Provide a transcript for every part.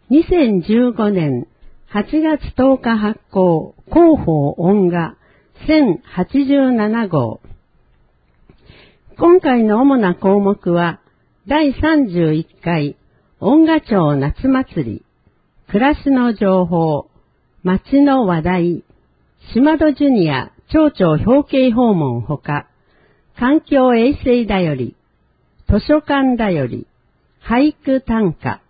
2015年8月10日発行広報音画1087号。今回の主な項目は、第31回音画町夏祭り、暮らしの情報、街の話題、島戸ジュニア町長表敬訪問ほか、環境衛生だより、図書館だより、俳句短歌、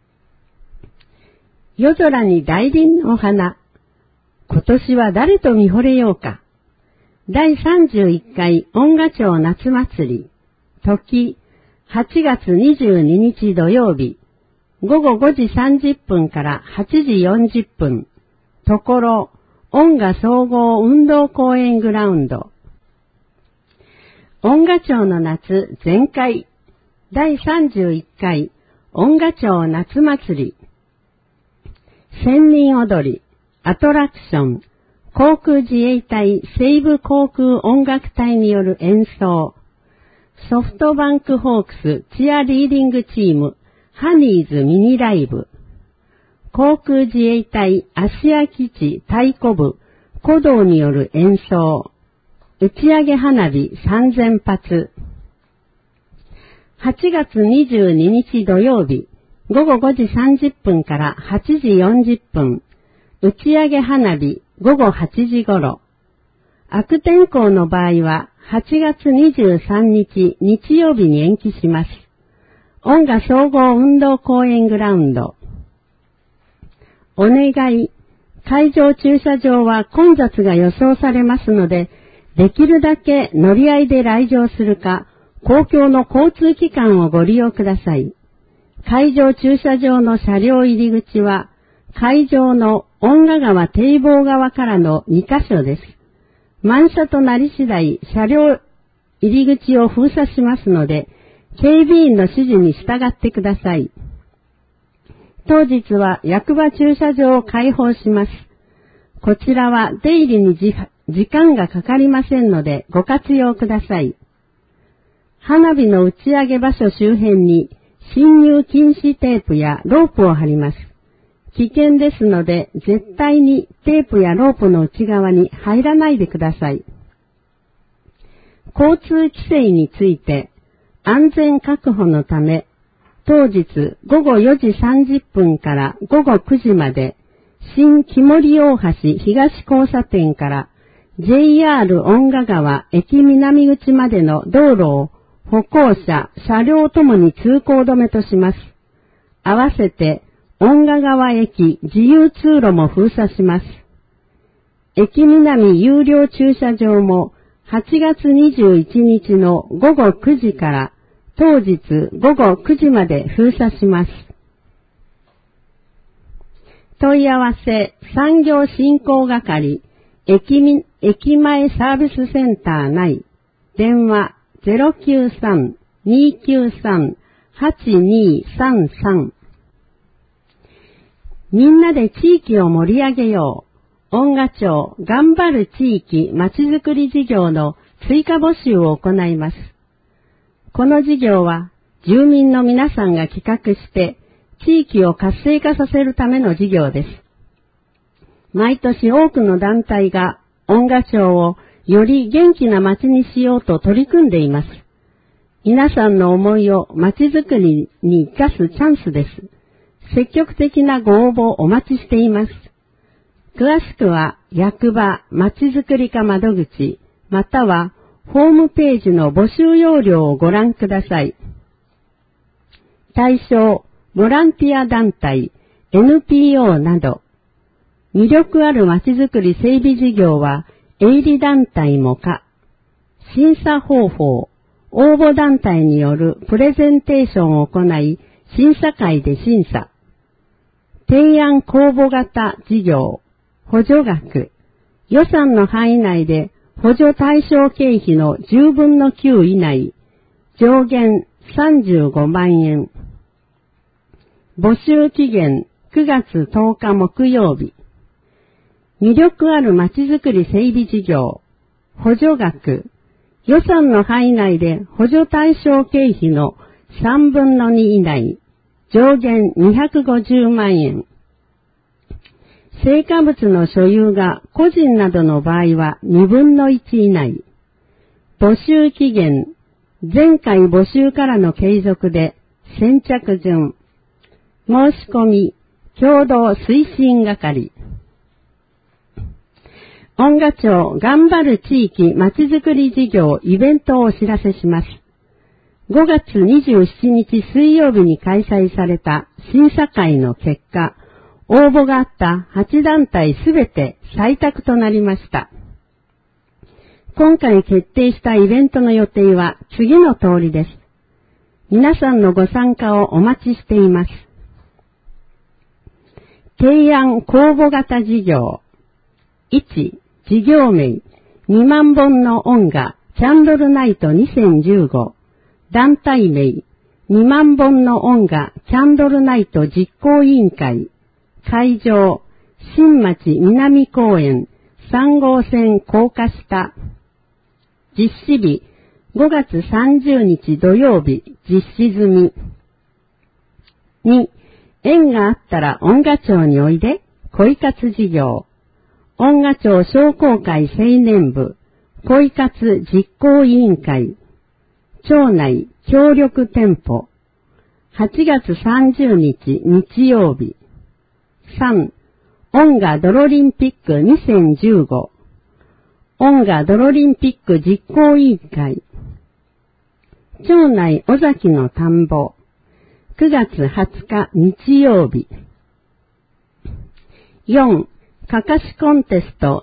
夜空に大輪の花、今年は誰と見惚れようか。第31回音画町夏祭り、時、8月22日土曜日、午後5時30分から8時40分、ところ、音画総合運動公園グラウンド。音画町の夏全開、第31回音画町夏祭り、千人踊り、アトラクション、航空自衛隊西部航空音楽隊による演奏、ソフトバンクホークスチアリーディングチームハニーズミニライブ、航空自衛隊芦屋基地太鼓部鼓動による演奏、打ち上げ花火3000発。8月22日土曜日、午後5時30分から8時40分、打ち上げ花火午後8時頃。悪天候の場合は8月23日日曜日に延期します。音画総合運動公園グラウンド。お願い。会場駐車場は混雑が予想されますので、できるだけ乗り合いで来場するか、公共の交通機関をご利用ください。会場駐車場の車両入り口は、会場の音画川堤防側からの2カ所です。満車となり次第、車両入り口を封鎖しますので、警備員の指示に従ってください。当日は役場駐車場を開放します。こちらは出入りに時間がかかりませんのでご活用ください。花火の打ち上げ場所周辺に進入禁止テープやロープを張ります。危険ですので絶対にテープやロープの内側に入らないでください。交通規制について安全確保のため、当日午後4時30分から午後9時まで、新木森大橋東交差点から JR 音画川駅南口までの道路を歩行者、車両ともに通行止めとします。合わせて音画川駅自由通路も封鎖します。駅南有料駐車場も8月21日の午後9時から当日午後9時まで封鎖します。問い合わせ産業振興係駅前サービスセンター内電話 093-293-8233 みんなで地域を盛り上げよう。音画町頑張る地域まちづくり事業の追加募集を行います。この事業は住民の皆さんが企画して地域を活性化させるための事業です。毎年多くの団体が音画町をより元気な街にしようと取り組んでいます。皆さんの思いを街づくりに生かすチャンスです。積極的なご応募お待ちしています。詳しくは役場まちづくり課窓口またはホームページの募集要領をご覧ください。対象ボランティア団体 NPO など魅力あるまちづくり整備事業は営利団体も可。審査方法応募団体によるプレゼンテーションを行い審査会で審査。提案公募型事業補助額予算の範囲内で補助対象経費の10分の9以内上限35万円募集期限9月10日木曜日魅力あるまちづくり整備事業補助額予算の範囲内で補助対象経費の3分の2以内上限250万円。成果物の所有が個人などの場合は2分の1以内。募集期限、前回募集からの継続で先着順。申し込み、共同推進係。恩賀町頑張る地域まちづくり事業イベントをお知らせします。5月27日水曜日に開催された審査会の結果、応募があった8団体すべて採択となりました。今回決定したイベントの予定は次の通りです。皆さんのご参加をお待ちしています。提案公募型事業。1、事業名、2万本の音画、キャンドルナイト2015。団体名、2万本の音画、キャンドルナイト実行委員会。会場、新町南公園、3号線高架下。実施日、5月30日土曜日、実施済み。2、縁があったら恩賀町においで、恋活事業。恩賀町商工会青年部、恋活実行委員会。町内協力店舗。8月30日日曜日。3、音楽ドロリンピック2015。音楽ドロリンピック実行委員会。町内尾崎の田んぼ。9月20日日曜日。4、かかしコンテスト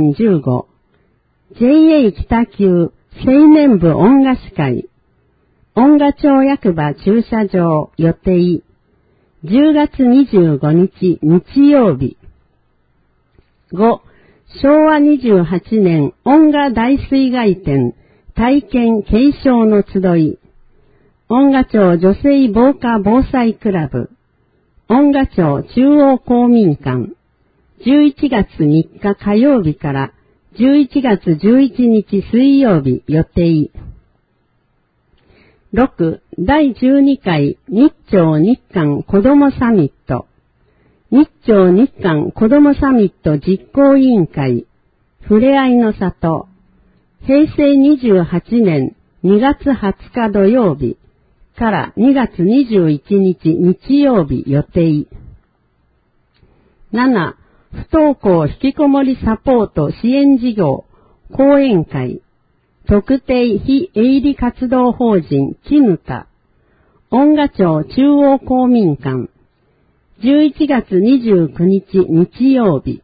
2015。JA 北九青年部音楽司会。音楽町役場駐車場予定。10月25日日曜日。5、昭和28年音楽大水害展体験継承の集い。音楽町女性防火防災クラブ。音楽町中央公民館。11月3日火曜日から11月11日水曜日予定。6、第12回日朝日韓子どもサミット。日朝日韓子どもサミット実行委員会。ふれあいの里。平成28年2月20日土曜日から2月21日日曜日予定。7、不登校引きこもりサポート支援事業講演会。特定非営利活動法人キヌタ。音楽町中央公民館。11月29日日曜日。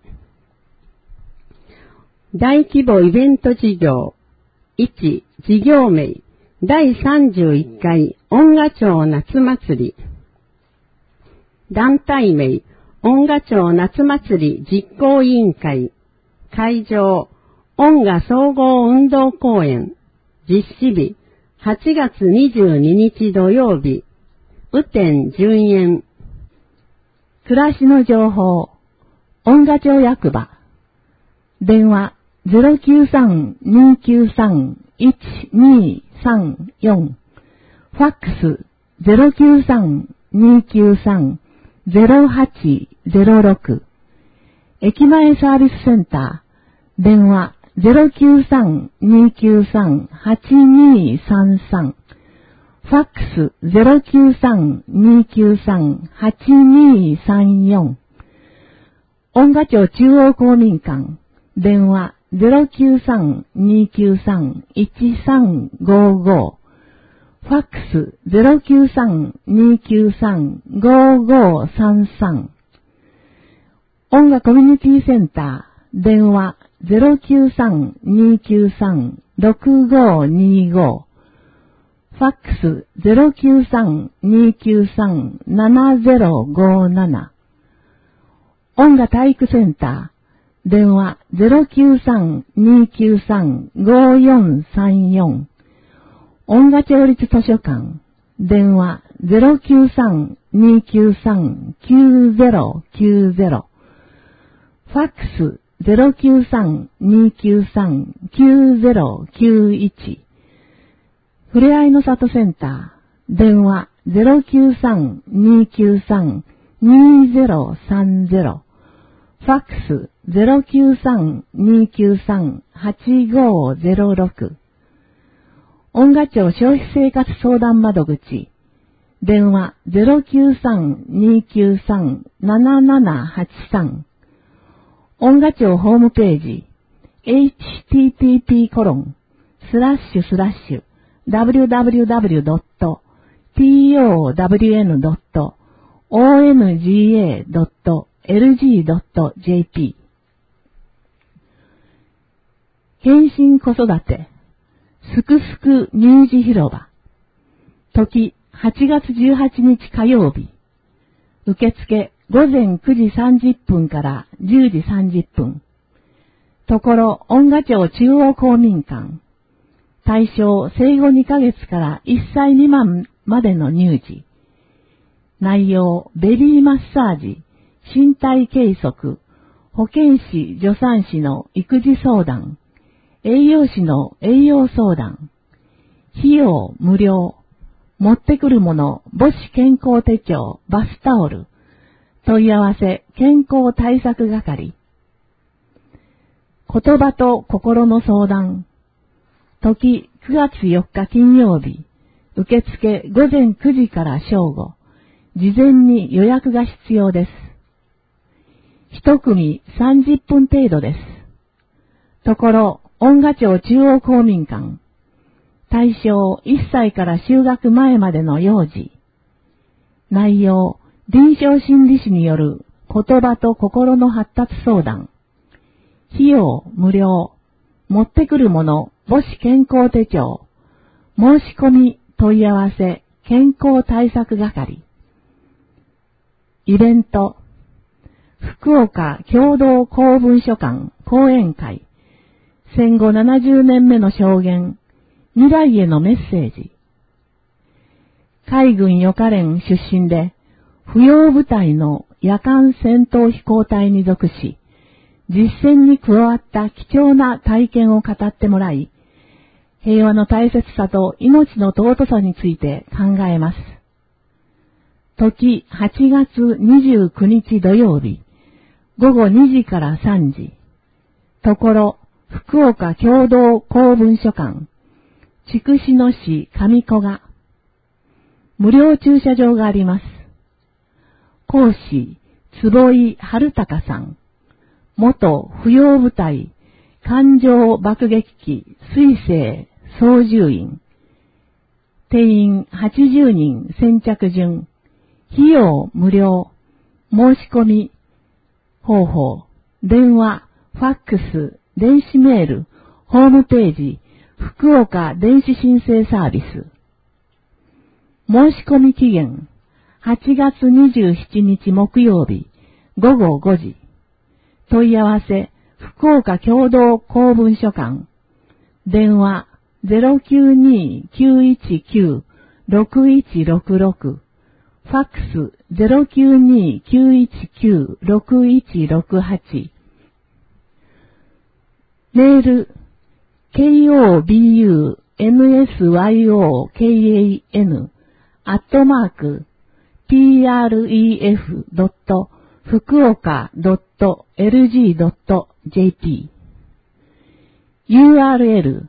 大規模イベント事業。1、事業名。第31回音楽町夏祭り。団体名。音楽町夏祭り実行委員会。会場。音楽総合運動公園。実施日。8月22日土曜日。雨天順延。 暮らしの情報。音楽町役場。電話 093-293-1234。ファックス 093-293-0806。駅前サービスセンター。電話 093-293-8233。ファックス 093-293-8234。音楽町中央公民館。電話 093-293-1355。ファックス 093-293-5533。音楽コミュニティセンター。電話 093-293-6525。ファックス 093-293-7057。音楽体育センター。電話 093-293-5434。音楽町立図書館。電話 093-293-9090。ファックス 093-293-9091。ふれあいの里センター。電話 093-293-2030、ファックス 093-293-8506、音楽庁消費生活相談窓口、電話 093-293-7783、音楽庁ホームページ、http://www.townga.lg.jp 献身子育てすくすく乳児広場、時8月18日火曜日、受付午前9時30分から10時30分、ところ音楽町中央公民館、対象生後2ヶ月から1歳未満までの乳児、内容ベビーマッサージ、身体計測、保健師助産師の育児相談、栄養士の栄養相談、費用無料、持ってくるもの母子健康手帳、バスタオル、問い合わせ健康対策係、言葉と心の相談、時9月4日金曜日、受付午前9時から正午、事前に予約が必要です。一組30分程度です。ところ音楽町中央公民館、対象1歳から就学前までの幼児、内容臨床心理士による言葉と心の発達相談、費用無料、持ってくるもの母子健康手帳、申し込み問い合わせ健康対策係、イベント、福岡共同公文書館講演会、戦後70年目の証言、未来へのメッセージ、海軍予科連出身で、扶養部隊の夜間戦闘飛行隊に属し、実践に加わった貴重な体験を語ってもらい、平和の大切さと命の尊さについて考えます。時8月29日土曜日、午後2時から3時、ところ福岡共同公文書館、筑紫野市上古賀、無料駐車場があります。講師、坪井春隆さん、元扶養部隊、艦上爆撃機、水星、操縦員、定員80人先着順、費用無料、申し込み、方法、電話、ファックス、電子メール、ホームページ、福岡電子申請サービス。申し込み期限、8月27日木曜日、午後5時。問い合わせ、福岡共同公文書館。電話、092-919-6166。ファックス、092-919-6168。メール、KOBUNSYOKAN@pref.fukuoka.lg.jp URL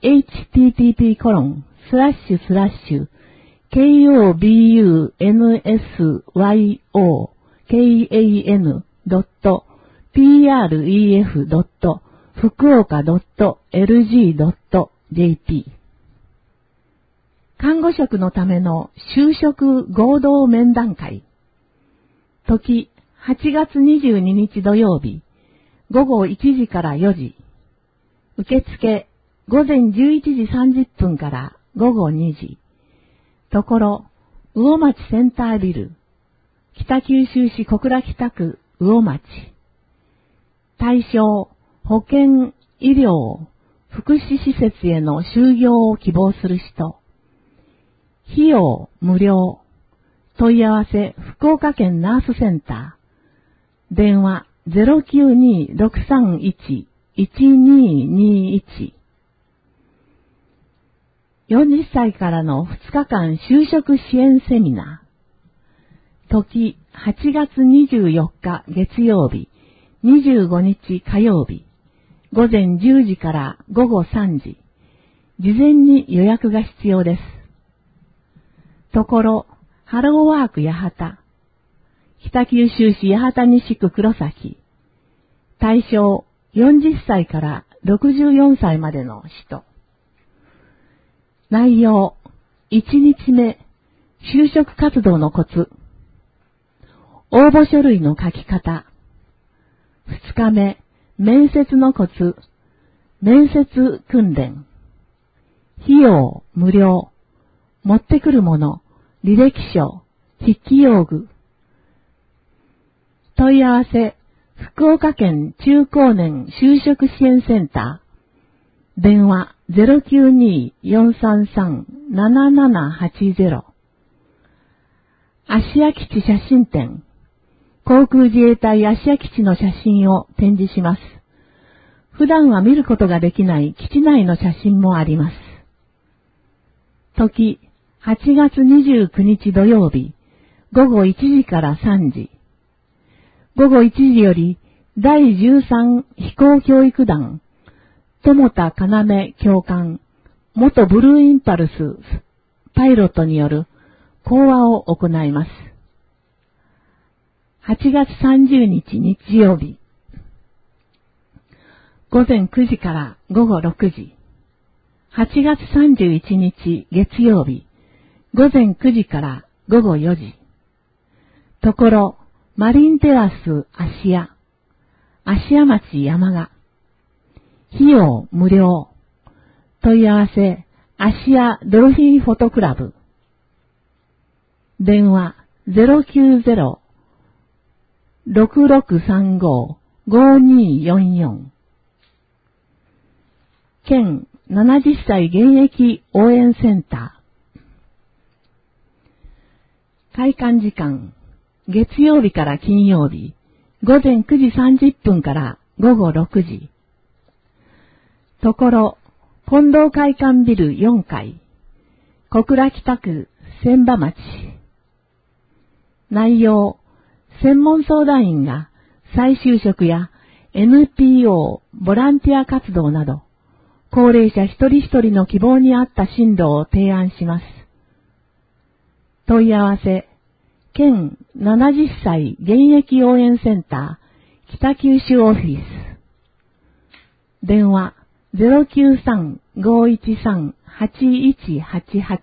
http://kobunsyo.kan.pref.fukuoka.lg.jp 看護職のための就職合同面談会。時8月22日土曜日、午後1時から4時。受付午前11時30分から午後2時。ところ、魚町センタービル、北九州市小倉北区魚町。対象、保健、医療、福祉施設への就業を希望する人。費用無料。問い合わせ福岡県ナースセンター。電話 092-631-1221。 40歳からの2日間就職支援セミナー。時8月24日月曜日、25日火曜日、午前10時から午後3時。事前に予約が必要です。ところ、ハローワーク八幡、北九州市八幡西区黒崎、対象40歳から64歳までの人。内容、1日目、就職活動のコツ。応募書類の書き方。2日目、面接のコツ。面接訓練。費用無料。持ってくるもの、履歴書、筆記用具。問い合わせ、福岡県中高年就職支援センター。電話 092-433-7780。芦屋基地写真展。航空自衛隊芦屋基地の写真を展示します。普段は見ることができない基地内の写真もあります。時、8月29日土曜日、午後1時から3時。午後1時より、第13飛行教育団、友田要教官、元ブルーインパルスパイロットによる講話を行います。8月30日日曜日、午前9時から午後6時。8月31日月曜日、午前9時から午後4時。ところ、マリンテラス芦屋、芦屋町山賀。費用無料。問い合わせ、芦屋ドルフィンフォトクラブ。電話090-6635-5244。県70歳現役応援センター。開館時間、月曜日から金曜日、午前9時30分から午後6時。ところ、近藤会館ビル4階、小倉北区千葉町。内容、専門相談員が再就職や NPO ボランティア活動など、高齢者一人一人の希望に合った進路を提案します。問い合わせ、県70歳現役応援センター北九州オフィス。電話093-513-8188。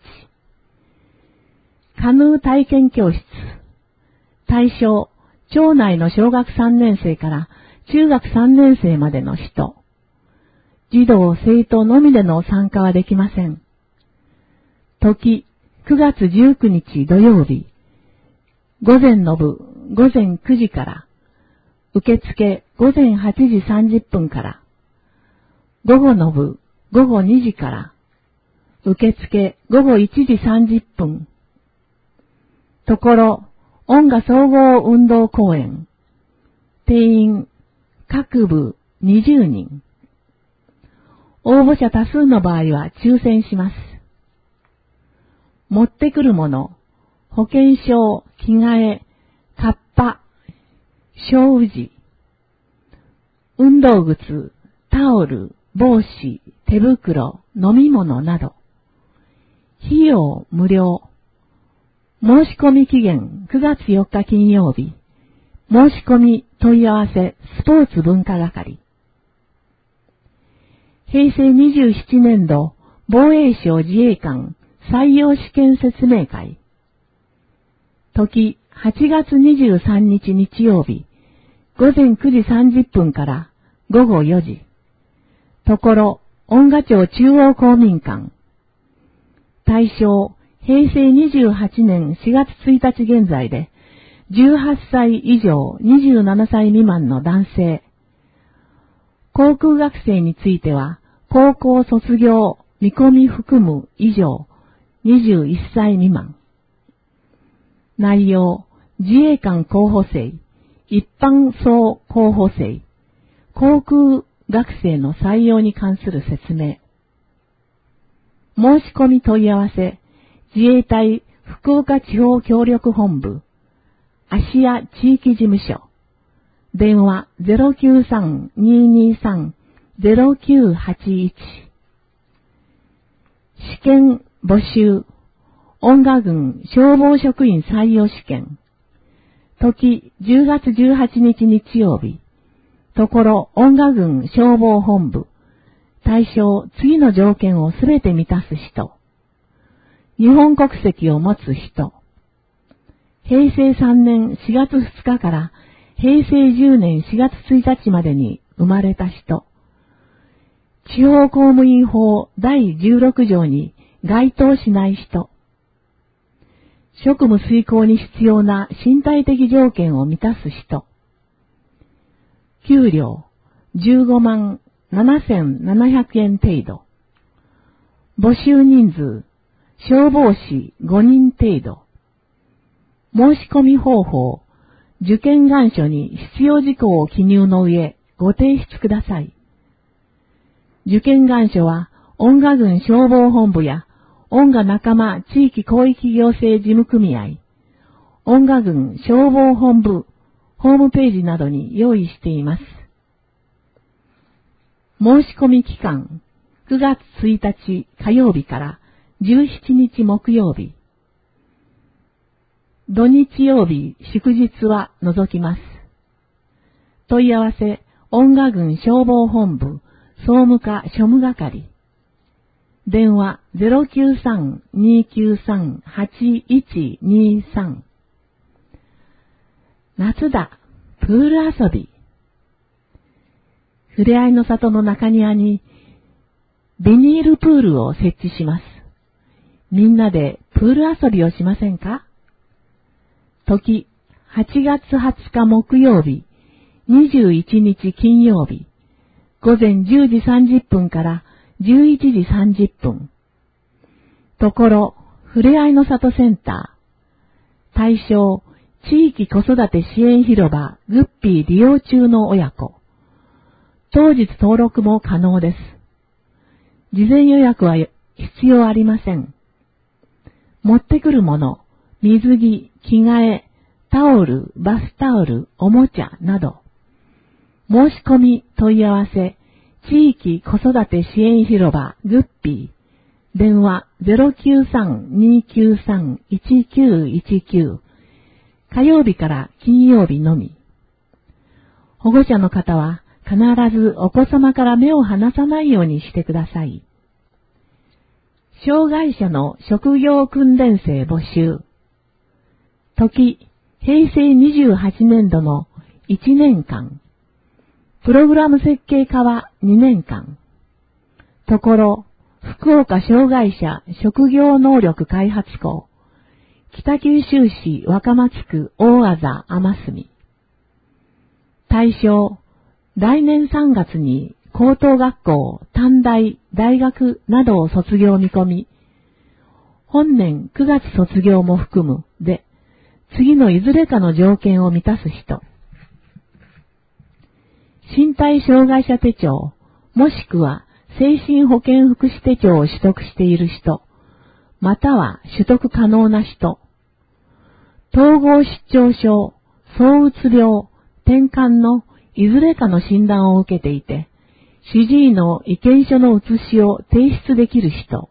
カヌー体験教室。対象、町内の小学3年生から中学3年生までの人。児童生徒のみでの参加はできません。時、9月19日土曜日。午前の部、午前9時から。受付、午前8時30分から。午後の部、午後2時から。受付、午後1時30分。ところ、音楽総合運動公演。定員、各部20人。応募者多数の場合は抽選します。持ってくるもの、保険証、着替え、カッパ、小宇治、運動靴、タオル、帽子、手袋、飲み物など。費用無料。申し込み期限9月4日金曜日。申し込み問い合わせスポーツ文化係。平成27年度防衛省自衛官採用試験説明会。時8月23日日曜日。午前9時30分から午後4時。ところ、恩賀町中央公民館。対象、平成28年4月1日現在で、18歳以上27歳未満の男性。航空学生については、高校卒業見込み含む以上21歳未満。内容、自衛官候補生、一般層候補生、航空学生の採用に関する説明。 申し込み問い合わせ、自衛隊福岡地方協力本部、芦屋地域事務所、電話 093-223-0981。試験募集、恩賀郡消防職員採用試験。時10月18日日曜日。ところ恩賀郡消防本部。対象次の条件をすべて満たす人。日本国籍を持つ人。平成3年4月2日から平成10年4月1日までに生まれた人。地方公務員法第16条に該当しない人。職務遂行に必要な身体的条件を満たす人。給料15万7700円程度。募集人数消防士5人程度。申し込み方法、受験願書に必要事項を記入の上、ご提出ください。受験願書は、恩賀郡消防本部や、恩賀仲間地域広域行政事務組合、恩賀郡消防本部、ホームページなどに用意しています。申し込み期間、9月1日火曜日から17日木曜日。土日曜日、祝日は除きます。問い合わせ、恩賀郡消防本部、総務課庶務係。電話093-293-8123。夏だ、プール遊び。ふれあいの里の中庭にビニールプールを設置します。みんなでプール遊びをしませんか？時、8月20日木曜日、21日金曜日、午前10時30分から11時30分。ところ、ふれあいの里センター。対象、地域子育て支援広場グッピー利用中の親子。当日登録も可能です。事前予約は必要ありません。持ってくるもの、水着、着替え、タオル、バスタオル、おもちゃなど。申し込み問い合わせ、地域子育て支援広場グッピー。電話 093-293-1919。火曜日から金曜日のみ。保護者の方は必ずお子様から目を離さないようにしてください。障害者の職業訓練生募集。時、平成28年度の1年間。プログラム設計科は2年間。ところ、福岡障害者職業能力開発校。北九州市若松区大字天住。対象、来年3月に高等学校、短大、大学などを卒業見込み、本年9月卒業も含むで、次のいずれかの条件を満たす人。身体障害者手帳、もしくは精神保健福祉手帳を取得している人、または取得可能な人。統合失調症、躁うつ病、転換のいずれかの診断を受けていて、主治医の意見書の写しを提出できる人。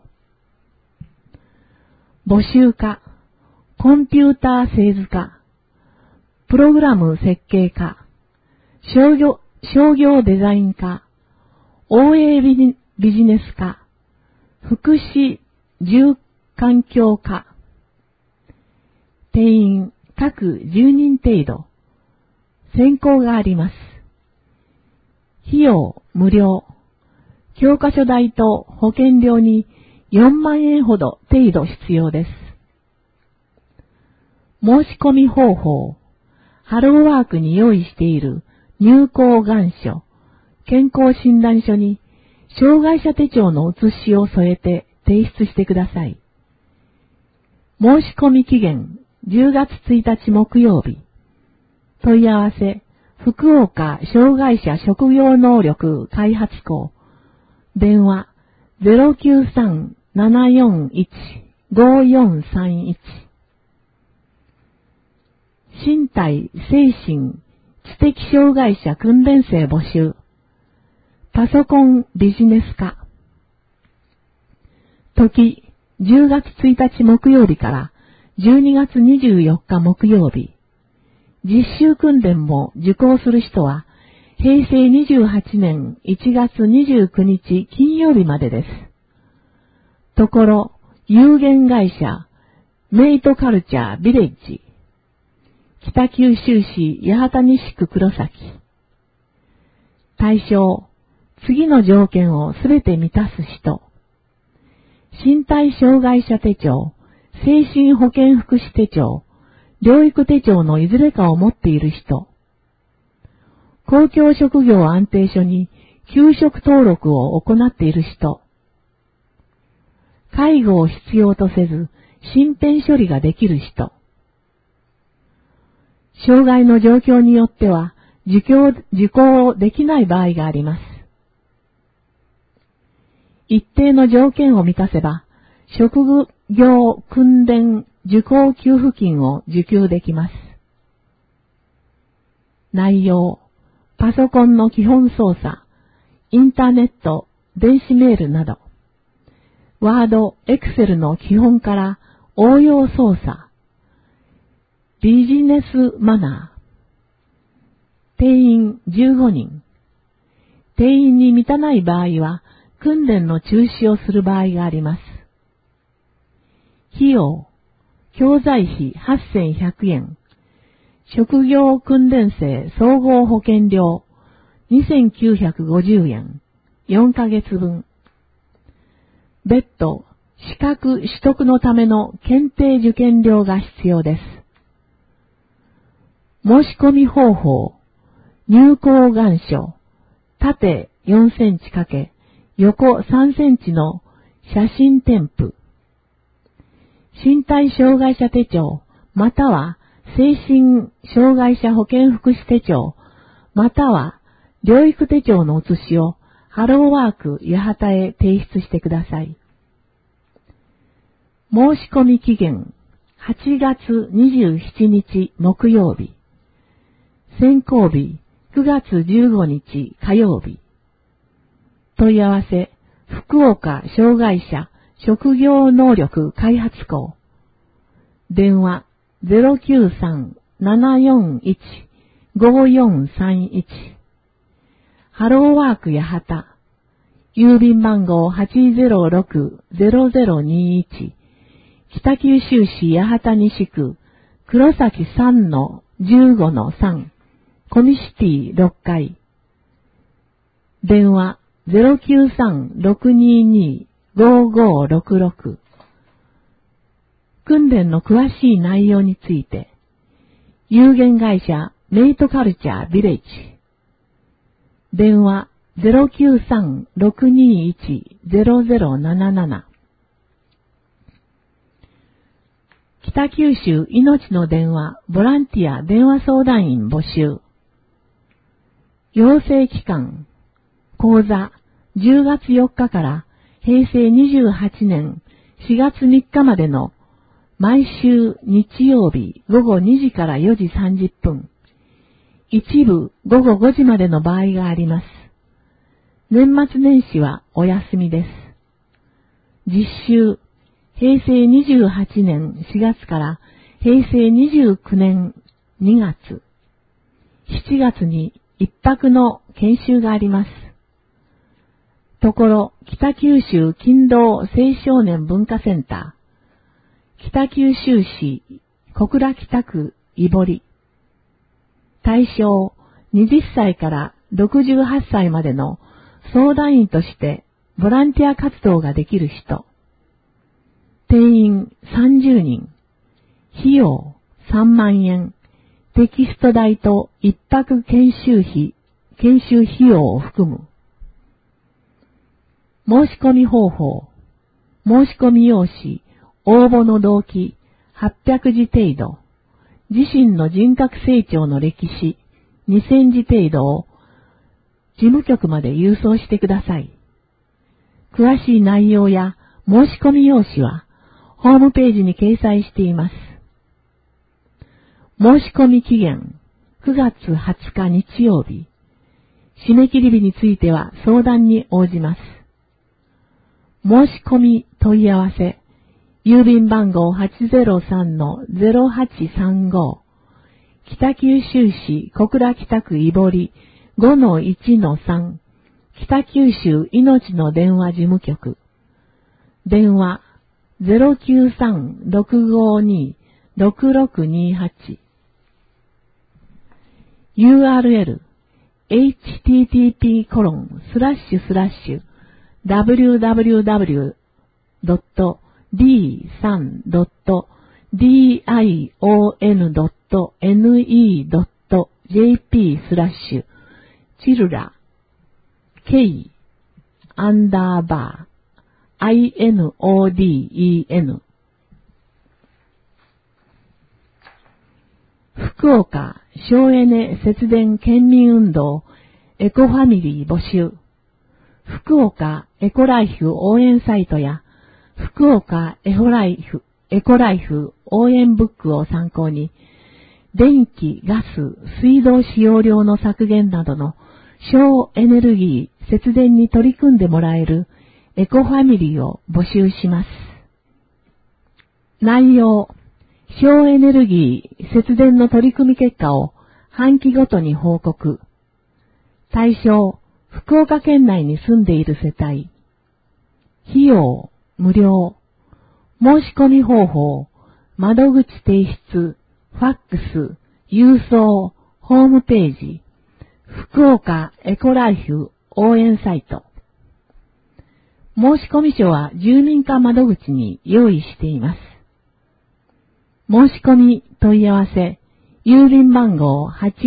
募集家、コンピューター製図家、プログラム設計家、商業デザイン科、OA ビジネス科、福祉住環境科。定員各10人程度。選考があります。費用無料。教科書代と保険料に4万円ほど程度必要です。申し込み方法。ハローワークに用意している入校願書、健康診断書に障害者手帳の写しを添えて提出してください。申し込み期限10月1日木曜日。問い合わせ、福岡障害者職業能力開発校。電話 0-741-5431。身体、精神、知的障害者訓練生募集。パソコンビジネス科。時、10月1日木曜日から12月24日木曜日。実習訓練も受講する人は、平成28年1月29日金曜日までです。ところ、有限会社、メイトカルチャービレッジ。北九州市八幡西区黒崎。対象、次の条件をすべて満たす人。身体障害者手帳、精神保健福祉手帳、療育手帳のいずれかを持っている人。公共職業安定所に休職登録を行っている人。介護を必要とせず、身辺処理ができる人。障害の状況によっては、受講できない場合があります。一定の条件を満たせば、職業訓練受講給付金を受給できます。内容、パソコンの基本操作、インターネット、電子メールなど、ワード、エクセルの基本から応用操作、ビジネスマナー、定員15人、定員に満たない場合は、訓練の中止をする場合があります。費用、教材費8100円、職業訓練生総合保険料2950円、4ヶ月分。別途、資格取得のための検定受験料が必要です。申し込み方法、入校願書、縦4センチ×横3センチの写真添付。身体障害者手帳、または精神障害者保健福祉手帳、または療育手帳の写しをハローワーク八幡へ提出してください。申し込み期限、8月27日木曜日。選考日、9月15日火曜日。問い合わせ、福岡障害者職業能力開発校。電話 093-741-5431。ハローワーク八幡。郵便番号 806-0021。北九州市八幡西区黒崎 3-15-3。コミシティ6階。電話093-622-5566。訓練の詳しい内容について、有限会社メイトカルチャービレッジ。電話093-621-0077。北九州いのちの電話ボランティア電話相談員募集。養成期間、講座10月4日から平成28年4月3日までの毎週日曜日午後2時から4時30分。一部午後5時までの場合があります。年末年始はお休みです。実習、平成28年4月から平成29年2月、7月に一泊の研修があります。ところ、北九州勤労青少年文化センター、北九州市小倉北区井堀。対象、20歳から68歳までの相談員としてボランティア活動ができる人。定員30人。費用3万円。テキスト代と一泊研修費用を含む。申し込み方法。申し込み用紙、応募の動機、800字程度。自身の人格成長の歴史、2000字程度を事務局まで郵送してください。詳しい内容や申申し込み用紙はホームページに掲載しています。申し込み期限9月20日日曜日。締め切り日については相談に応じます。申し込み問い合わせ、郵便番号 803-0835 北九州市小倉北区井堀 5-1-3 北九州いのちの電話事務局。電話 093-652-6628 URL http://www.d3.d3.ne.jp/ ケイ_INODEN 福岡省エネ節電県民運動エコファミリー募集。福岡エコライフ応援サイトや福岡エコライフ応援ブックを参考に電気、ガス、水道使用量の削減などの省エネルギー節電に取り組んでもらえるエコファミリーを募集します。内容、省エネルギー節電の取り組み結果を半期ごとに報告。対象、福岡県内に住んでいる世帯。費用、無料。申し込み方法、窓口提出、ファックス、郵送、ホームページ、福岡エコライフ応援サイト。申し込み書は住民課窓口に用意しています。申し込み問い合わせ、郵便番号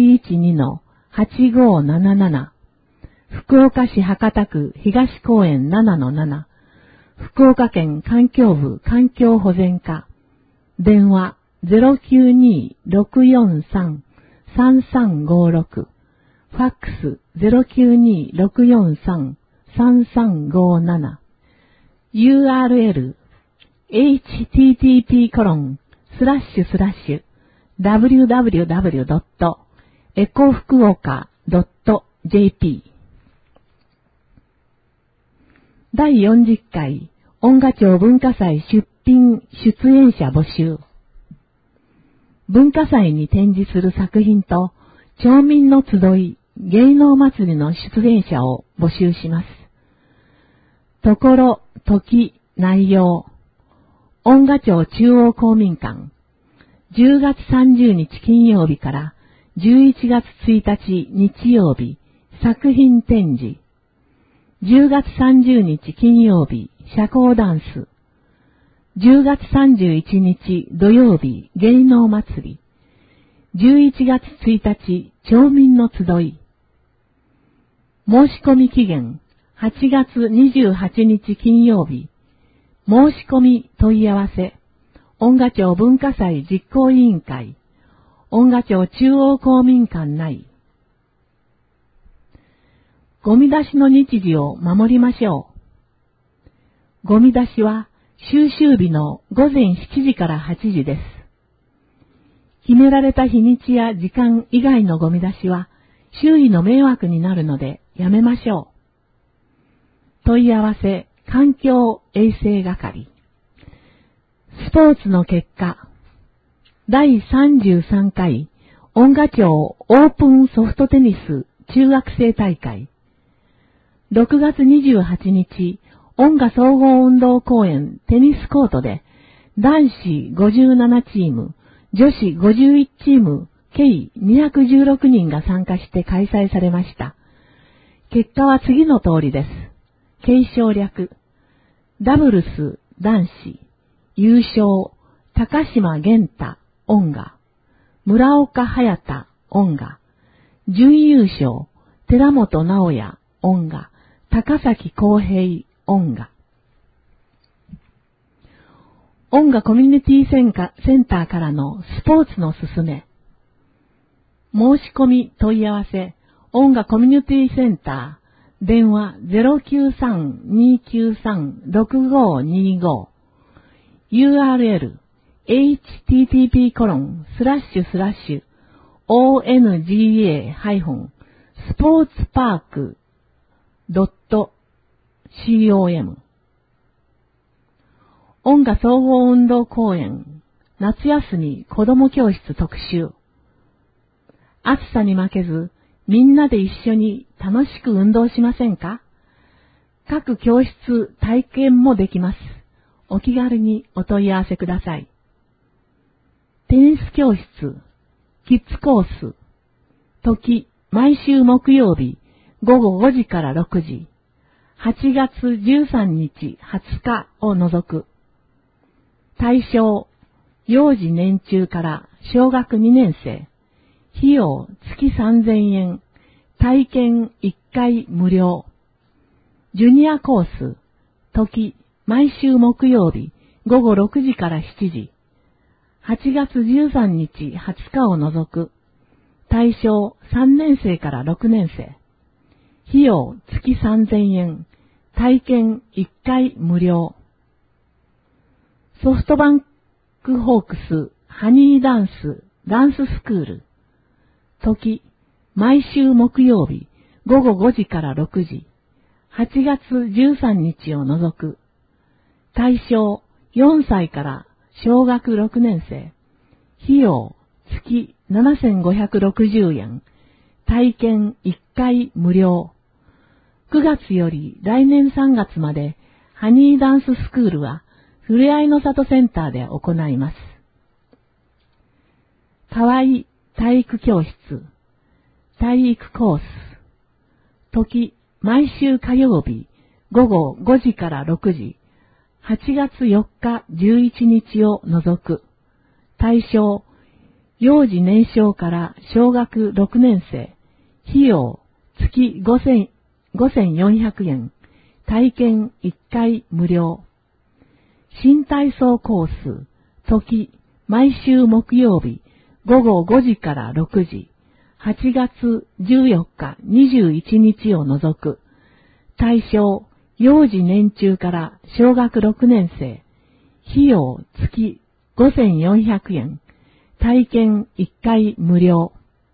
812-8577 福岡市博多区東公園 7-7 福岡県環境部環境保全課電話 092-643-3356 ファックス 092-643-3357 URL http://www.ecofukuoka.jp 第40回音楽町文化祭出演者募集。文化祭に展示する作品と町民の集い芸能祭りの出演者を募集します。ところ、時、内容。音楽町中央公民館。10月30日金曜日から11月1日日曜日、作品展示。10月30日金曜日、社交ダンス。10月31日土曜日、芸能祭り。11月1日、町民の集い。申し込み期限、8月28日金曜日。申し込み問い合わせ。音楽町文化祭実行委員会。音楽町中央公民館内。ゴミ出しの日時を守りましょう。ゴミ出しは収集日の午前7時から8時です。決められた日にちや時間以外のゴミ出しは周囲の迷惑になるのでやめましょう。問い合わせ環境衛生係。スポーツの結果。第33回音楽町オープンソフトテニス中学生大会。6月28日、音楽総合運動公園テニスコートで男子57チーム、女子51チーム、計216人が参加して開催されました。結果は次の通りです。継承略。ダブルス男子、優勝、高島玄太、音楽。村岡隼太、音楽。準優勝、寺本直也、音楽。高崎公平、音楽。音楽コミュニティセンターからのスポーツのすすめ。申し込み問い合わせ、音楽コミュニティセンタ電話 093-293-6525 URL http://onga-sportspark.com 音楽総合運動公園夏休み子ども教室特集。暑さに負けずみんなで一緒に楽しく運動しませんか？各教室体験もできます。お気軽にお問い合わせください。テニス教室、キッズコース、時、毎週木曜日午後5時から6時、8月13日20日を除く。対象、幼児年中から小学2年生。費用月3000円。体験1回無料。ジュニアコース。時、毎週木曜日午後6時から7時。8月13日20日を除く。対象3年生から6年生。費用月3000円。体験1回無料。ソフトバンクホークスハニーダンススクール。時、毎週木曜日午後5時から6時。8月13日を除く。対象4歳から小学6年生。費用月7560円。体験1回無料。9月より来年3月までハニーダンススクールはふれあいの里センターで行います。かわいい体育教室、体育コース。時、毎週火曜日午後5時から6時。8月4日11日を除く。対象、幼児年少から小学6年生。費用、月5400円。体験1回無料。新体操コース。時、毎週木曜日午後5時から6時。8月14日21日を除く。対象、幼児年中から小学6年生。費用月5400円。体験1回無料。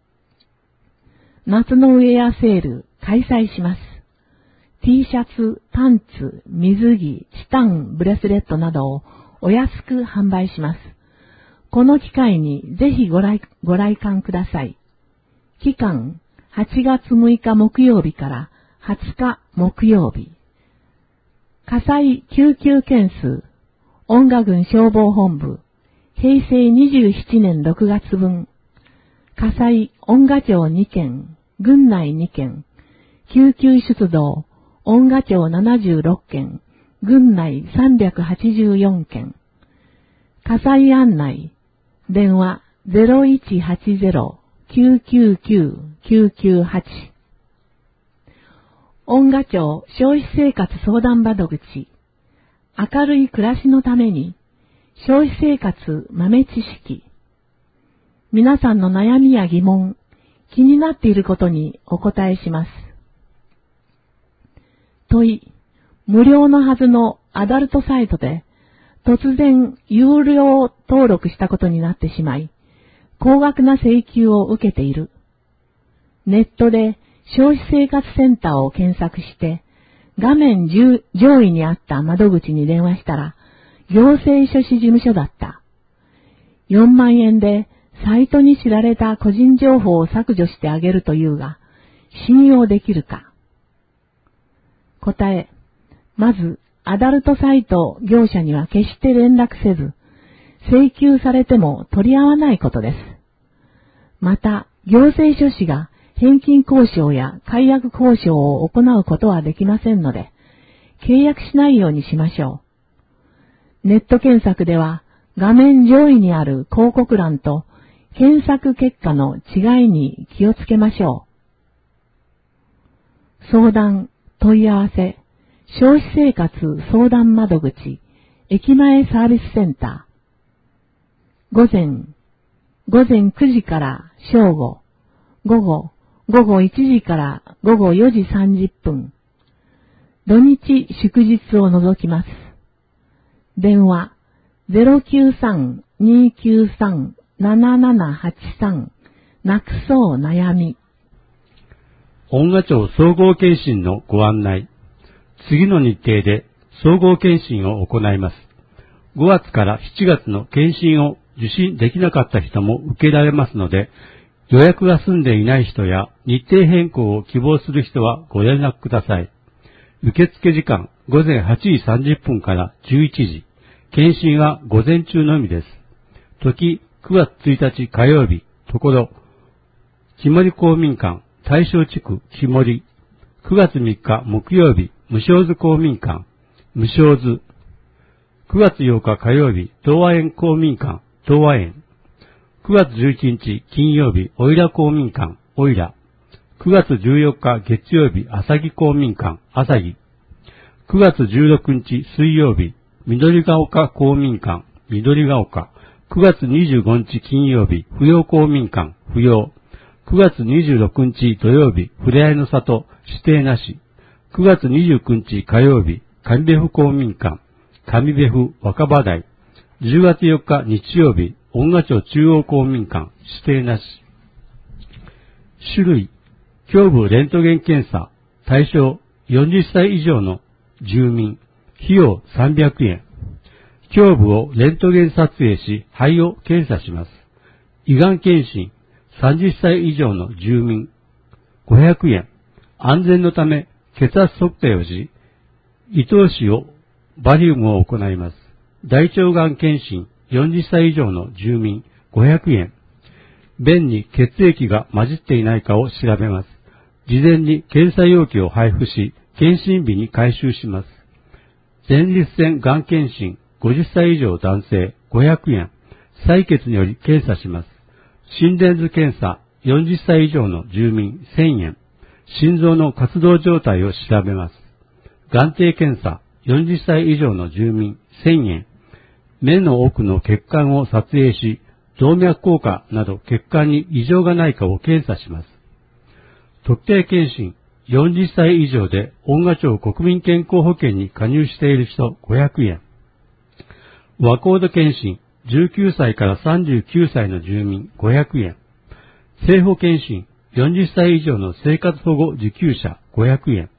夏のウェアセール開催します。T シャツ、パンツ、水着、チタン、ブレスレットなどをお安く販売します。この機会にぜひご来館ください。期間、8月6日木曜日から20日木曜日。火災救急件数、恩賀郡消防本部、平成27年6月分。火災恩賀町2件、郡内2件。救急出動、恩賀町76件、郡内384件。火災案内、電話 0180-999-998。恩賀町消費生活相談窓口。明るい暮らしのために、消費生活豆知識。皆さんの悩みや疑問、気になっていることにお答えします。問い、無料のはずのアダルトサイトで突然有料登録したことになってしまい、高額な請求を受けている。ネットで消費生活センターを検索して、画面上位にあった窓口に電話したら、行政書士事務所だった。4万円でサイトに知られた個人情報を削除してあげるというが、信用できるか。答え、まず、アダルトサイト業者には決して連絡せず、請求されても取り合わないことです。また、行政書士が返金交渉や解約交渉を行うことはできませんので、契約しないようにしましょう。ネット検索では、画面上位にある広告欄と検索結果の違いに気をつけましょう。相談、問い合わせ、消費生活相談窓口、駅前サービスセンター。午前9時から正午、午後午後1時から午後4時30分。土日祝日を除きます。電話093-293-7783なくそう悩み。 恩賀町総合検診のご案内。次の日程で総合検診を行います。5月から7月の検診を受診できなかった人も受けられますので、予約が済んでいない人や日程変更を希望する人はご連絡ください。受付時間午前8時30分から11時。検診は午前中のみです。時9月1日火曜日、ところ、木森公民館、大正地区木森。9月3日木曜日、無償図公民館、無償図。9月8日火曜日、東和園公民館、東和園。9月11日金曜日、おいら公民館、おいら。9月14日月曜日、あさぎ公民館、あさぎ。9月16日水曜日、緑が丘公民館、緑が丘。9月25日金曜日、扶養公民館、扶養。9月26日土曜日、ふれあいの里、指定なし。9月29日火曜日、上部府公民館、上部府若葉台。10月4日日曜日、恩賀町中央公民館、指定なし。種類、胸部レントゲン検査、対象40歳以上の住民、費用300円。胸部をレントゲン撮影し、肺を検査します。胃がん検診、30歳以上の住民、500円。安全のため、血圧測定をし、胃透視を、バリウムを行います。大腸がん検診、40歳以上の住民、500円。便に血液が混じっていないかを調べます。事前に検査容器を配布し、検診日に回収します。前立腺がん検診、50歳以上男性、500円。採血により検査します。心電図検査、40歳以上の住民、1000円。心臓の活動状態を調べます。眼底検査、40歳以上の住民、1000円。目の奥の血管を撮影し、動脈硬化など血管に異常がないかを検査します。特定健診、40歳以上で恩賀町国民健康保険に加入している人500円。和コード健診、19歳から39歳の住民500円。生保健診、40歳以上の生活保護受給者500円。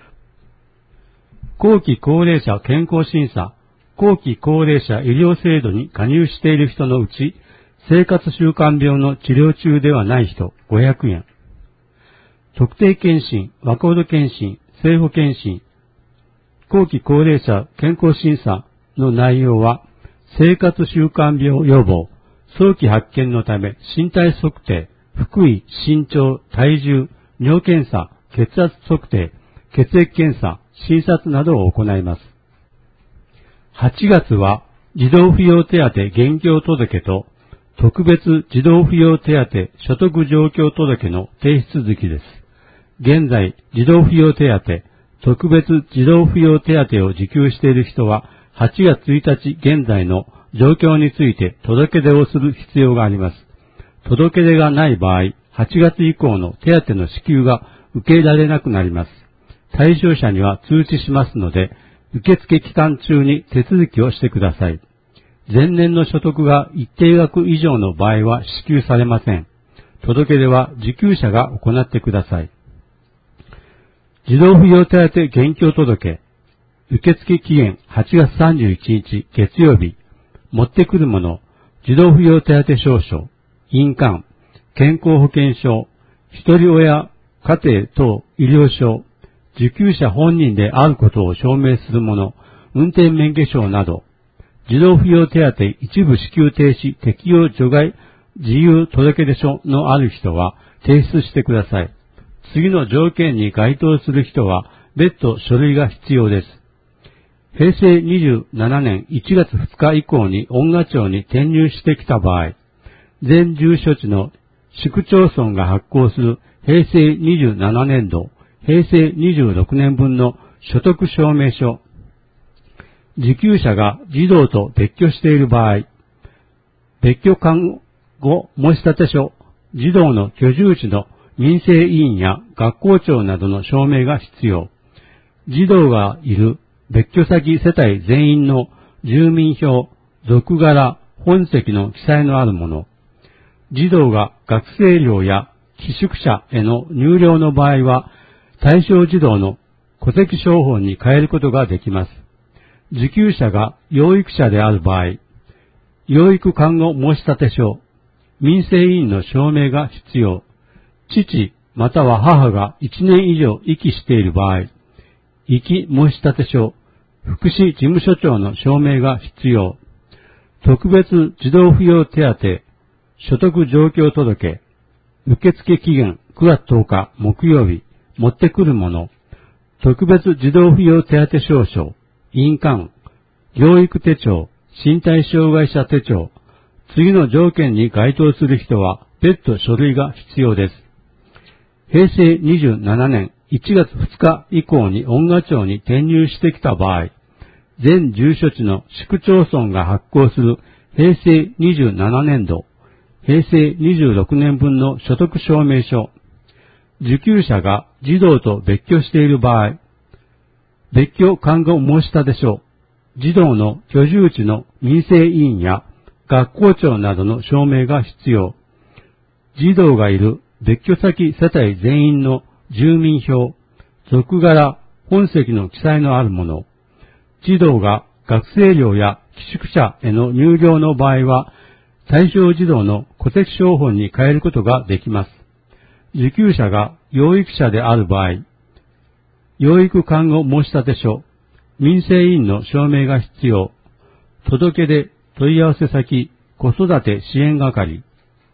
後期高齢者健康審査、後期高齢者医療制度に加入している人のうち、生活習慣病の治療中ではない人500円。特定健診、和コード健診、生保健診、後期高齢者健康審査の内容は、生活習慣病予防、早期発見のため身体測定、腹囲、身長、体重、尿検査、血圧測定、血液検査、診察などを行います。8月は児童扶養手当現況届と特別児童扶養手当所得状況届の提出月です。現在、児童扶養手当、特別児童扶養手当を受給している人は8月1日現在の状況について届け出をする必要があります。届け出がない場合、8月以降の手当の支給が受けられなくなります。対象者には通知しますので、受付期間中に手続きをしてください。前年の所得が一定額以上の場合は支給されません。届け出は受給者が行ってください。児童扶養手当現況届、受付期限8月31日月曜日、持ってくるもの、児童扶養手当証書、印鑑、健康保険証、一人親家庭等医療証、受給者本人であることを証明するもの、運転免許証など、児童扶養手当一部支給停止適用除外自由届出書のある人は提出してください。次の条件に該当する人は別途書類が必要です。平成27年1月2日以降に恩賀町に転入してきた場合、全住所地の市区町村が発行する平成27年度、平成26年分の所得証明書、受給者が児童と別居している場合、別居看護申立書、児童の居住地の民生委員や学校長などの証明が必要。児童がいる別居先世帯全員の住民票、属柄、本籍の記載のあるもの。児童が学生寮や寄宿舎への入寮の場合は、対象児童の戸籍抄本に変えることができます。受給者が養育者である場合、養育看護申立書、民生委員の証明が必要。父または母が1年以上遺棄している場合、遺棄申立書、福祉事務所長の証明が必要。特別児童扶養手当、所得状況届、受付期限9月10日木曜日、持ってくるもの、特別児童扶養手当証書、印鑑、養育手帳、身体障害者手帳、次の条件に該当する人は別途書類が必要です。平成27年1月2日以降に恩賀町に転入してきた場合、全住所地の市区町村が発行する平成27年度、平成26年分の所得証明書、受給者が児童と別居している場合、別居看護申立書、児童の居住地の民生委員や学校長などの証明が必要。児童がいる別居先世帯全員の住民票、属柄、本籍の記載のあるもの。児童が学生寮や寄宿舎への入寮の場合は、対象児童の戸籍抄本に変えることができます。受給者が養育者である場合、養育看護申立書、民生委員の証明が必要。届け出、問い合わせ先、子育て支援係。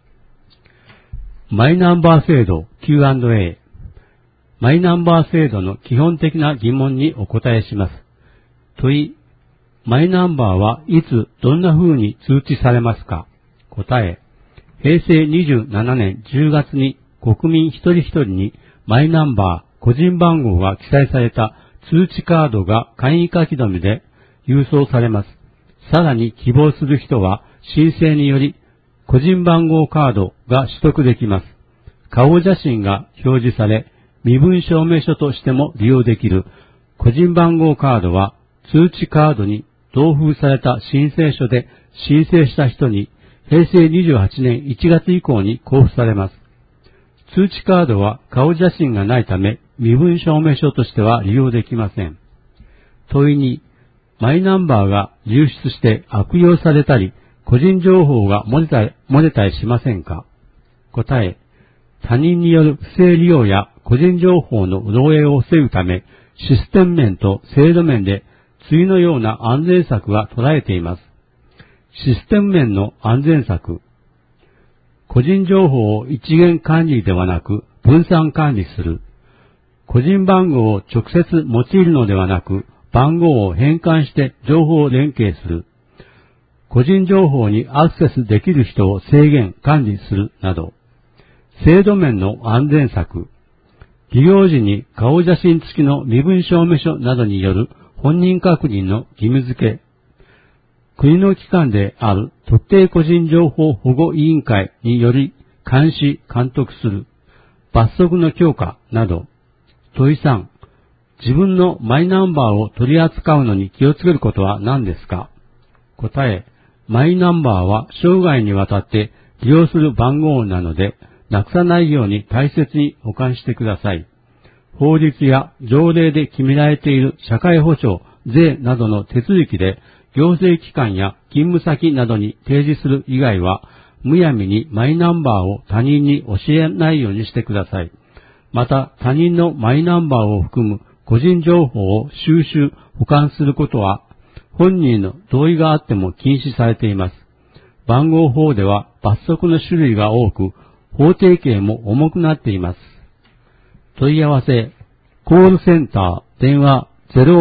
マイナンバー制度 Q&A。マイナンバー制度の基本的な疑問にお答えします。問い、マイナンバーはいつどんな風に通知されますか？答え、平成27年10月に国民一人一人にマイナンバー、個人番号が記載された通知カードが簡易書き留めで郵送されます。さらに希望する人は申請により個人番号カードが取得できます。顔写真が表示され、身分証明書としても利用できる個人番号カードは通知カードに同封された申請書で申請した人に平成28年1月以降に交付されます。通知カードは顔写真がないため身分証明書としては利用できません。問いに、マイナンバーが流出して悪用されたり、個人情報が漏れたりしませんか？答え、他人による不正利用や個人情報の漏洩を防ぐため、システム面と制度面で次のような安全策が捉えています。システム面の安全策。個人情報を一元管理ではなく分散管理する。個人番号を直接用いるのではなく、番号を変換して情報を連携する。個人情報にアクセスできる人を制限、管理するなど。制度面の安全策。利用時に顔写真付きの身分証明書などによる本人確認の義務付け。国の機関である特定個人情報保護委員会により監視、監督する。罰則の強化など。問い3、自分のマイナンバーを取り扱うのに気をつけることは何ですか？答え、マイナンバーは生涯にわたって利用する番号なので、なくさないように大切に保管してください。法律や条例で決められている社会保障、税などの手続きで、行政機関や勤務先などに提示する以外は、むやみにマイナンバーを他人に教えないようにしてください。また、他人のマイナンバーを含む個人情報を収集、保管することは、本人の同意があっても禁止されています。番号法では罰則の種類が多く、法定刑も重くなっています。問い合わせ、コールセンター、電話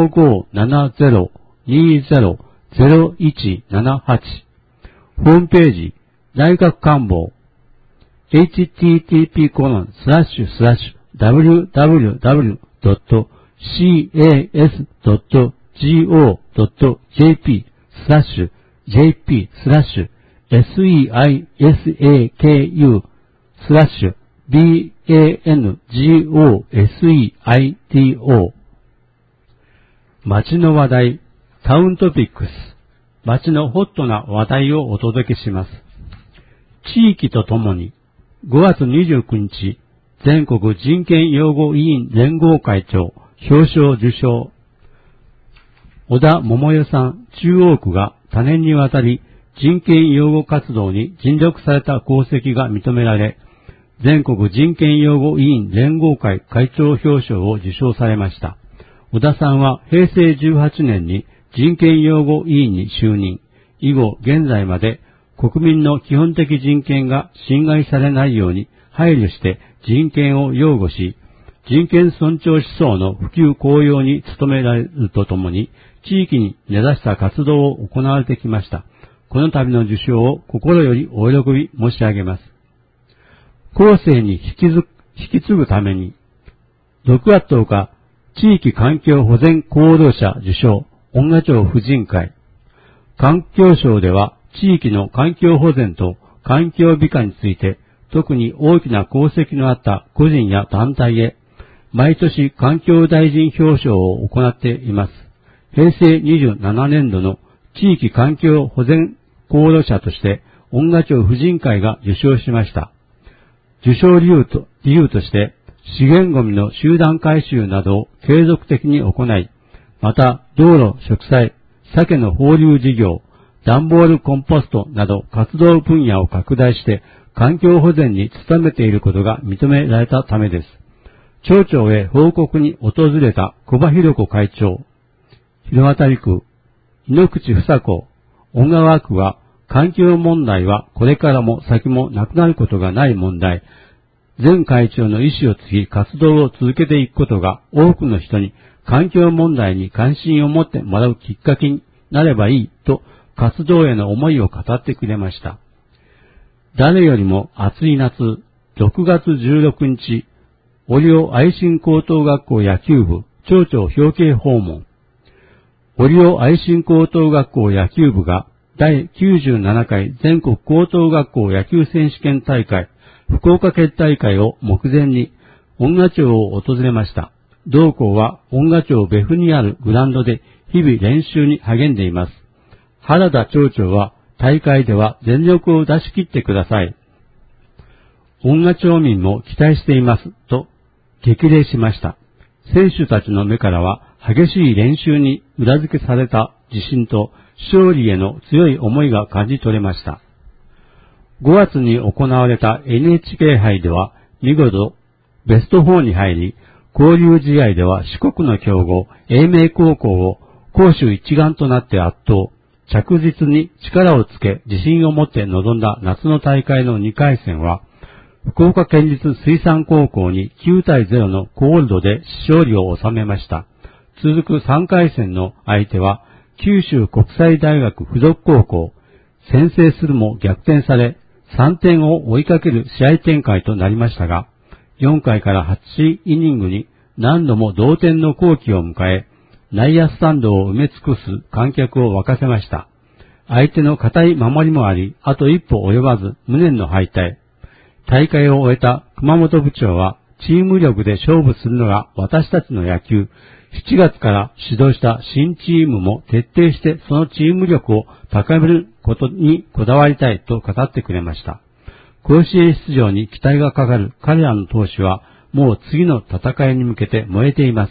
0570-20-0178、ホームページ、内閣官房、http://www.cas.go.jp/jp/seisaku/bsd KANGOSEIDO。街の話題、タウントピックス。街のホットな話題をお届けします。地域とともに、5月29日、全国人権擁護委員連合会長、表彰受賞。小田桃代さん、中央区が多年にわたり人権擁護活動に尽力された功績が認められ、全国人権擁護委員連合会会長表彰を受賞されました。小田さんは平成18年に人権擁護委員に就任。以後現在まで国民の基本的人権が侵害されないように配慮して人権を擁護し、人権尊重思想の普及向上に努められるとともに、地域に根ざした活動を行われてきました。この度の受賞を心よりお喜び申し上げます。後世に引き継ぐために、6月10日、地域環境保全功労者受賞、恩賀町婦人会。環境省では、地域の環境保全と環境美化について、特に大きな功績のあった個人や団体へ、毎年環境大臣表彰を行っています。平成27年度の地域環境保全功労者として、恩賀町婦人会が受賞しました。受賞理由として、資源ゴミの集団回収などを継続的に行い、また道路、植栽、鮭の放流事業、段ボールコンポストなど活動分野を拡大して環境保全に努めていることが認められたためです。町長へ報告に訪れた小場弘子会長、広渡区、井ノ口房子、小川区は、環境問題はこれからも先もなくなることがない問題。前会長の意思を継ぎ活動を続けていくことが多くの人に環境問題に関心を持ってもらうきっかけになればいいと活動への思いを語ってくれました。誰よりも暑い夏、6月16日、折尾愛心高等学校野球部町長表敬訪問。折尾愛心高等学校野球部が第97回全国高等学校野球選手権大会福岡県大会を目前に恩賀町を訪れました。同校は恩賀町別府にあるグラウンドで日々練習に励んでいます。原田町長は大会では全力を出し切ってください。恩賀町民も期待していますと激励しました。選手たちの目からは激しい練習に裏付けされた自信と勝利への強い思いが感じ取れました。5月に行われた NHK 杯では見事ベスト4に入り、交流試合では四国の強豪英明高校を攻守一丸となって圧倒、着実に力をつけ自信を持って臨んだ夏の大会の2回戦は、福岡県立水産高校に9対0のコールドで勝利を収めました。続く3回戦の相手は九州国際大学附属高校、先制するも逆転され、3点を追いかける試合展開となりましたが、4回から8イニングに何度も同点の好機を迎え、内野スタンドを埋め尽くす観客を沸かせました。相手の堅い守りもあり、あと一歩及ばず無念の敗退。大会を終えた熊本部長は、チーム力で勝負するのが私たちの野球。7月から指導した新チームも徹底してそのチーム力を高めることにこだわりたいと語ってくれました。甲子園出場に期待がかかる彼らの投手はもう次の戦いに向けて燃えています。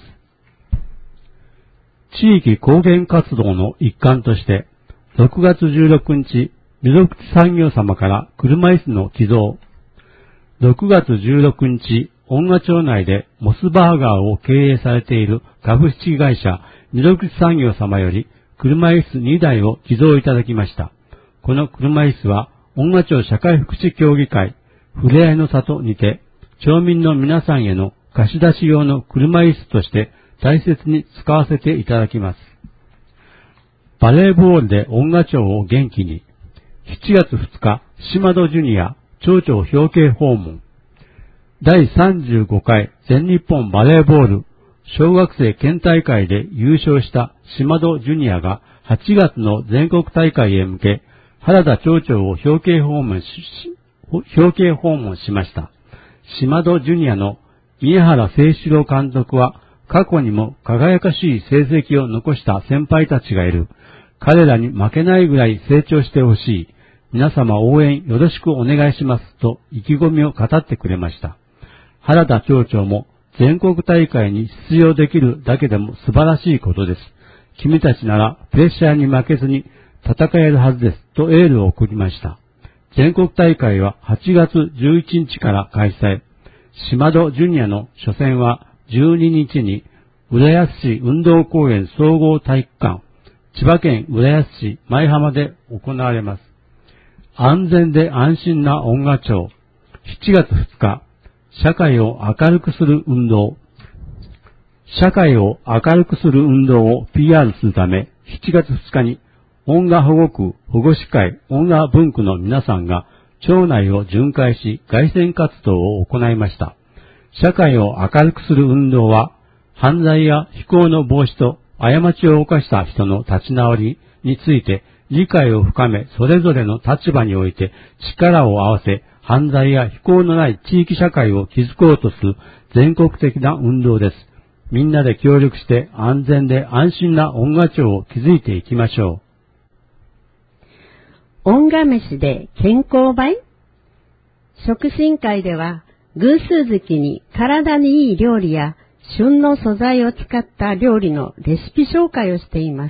地域貢献活動の一環として6月16日、溝口産業様から車椅子の寄贈。6月16日、恩賀町内でモスバーガーを経営されている株式会社溝口産業様より車椅子2台を寄贈いただきました。この車椅子は恩賀町社会福祉協議会ふれあいの里にて町民の皆さんへの貸し出し用の車椅子として大切に使わせていただきます。バレーボールで恩賀町を元気に。7月2日、島戸ジュニア町長表敬訪問。第35回全日本バレーボール小学生県大会で優勝した島戸ジュニアが8月の全国大会へ向け、原田町長を表敬訪問しました。 島戸ジュニアの宮原誠志郎監督は、過去にも輝かしい成績を残した先輩たちがいる。彼らに負けないぐらい成長してほしい。皆様応援よろしくお願いしますと意気込みを語ってくれました。原田町長も全国大会に出場できるだけでも素晴らしいことです。君たちならプレッシャーに負けずに戦えるはずですとエールを送りました。全国大会は8月11日から開催。島戸ジュニアの初戦は12日に浦安市運動公園総合体育館、千葉県浦安市舞浜で行われます。安全で安心な恩賀町。7月2日、社会を明るくする運動。社会を明るくする運動を PR するため、7月2日に恩賀保護区保護司会恩賀分区の皆さんが町内を巡回し凱旋活動を行いました。社会を明るくする運動は、犯罪や非行の防止と過ちを犯した人の立ち直りについて理解を深め、それぞれの立場において力を合わせ、犯罪や非行のない地域社会を築こうとする全国的な運動です。みんなで協力して安全で安心な恩賀町を築いていきましょう。恩賀飯で健康倍？食進会では、偶数月に体にいい料理や旬の素材を使った料理のレシピ紹介をしています。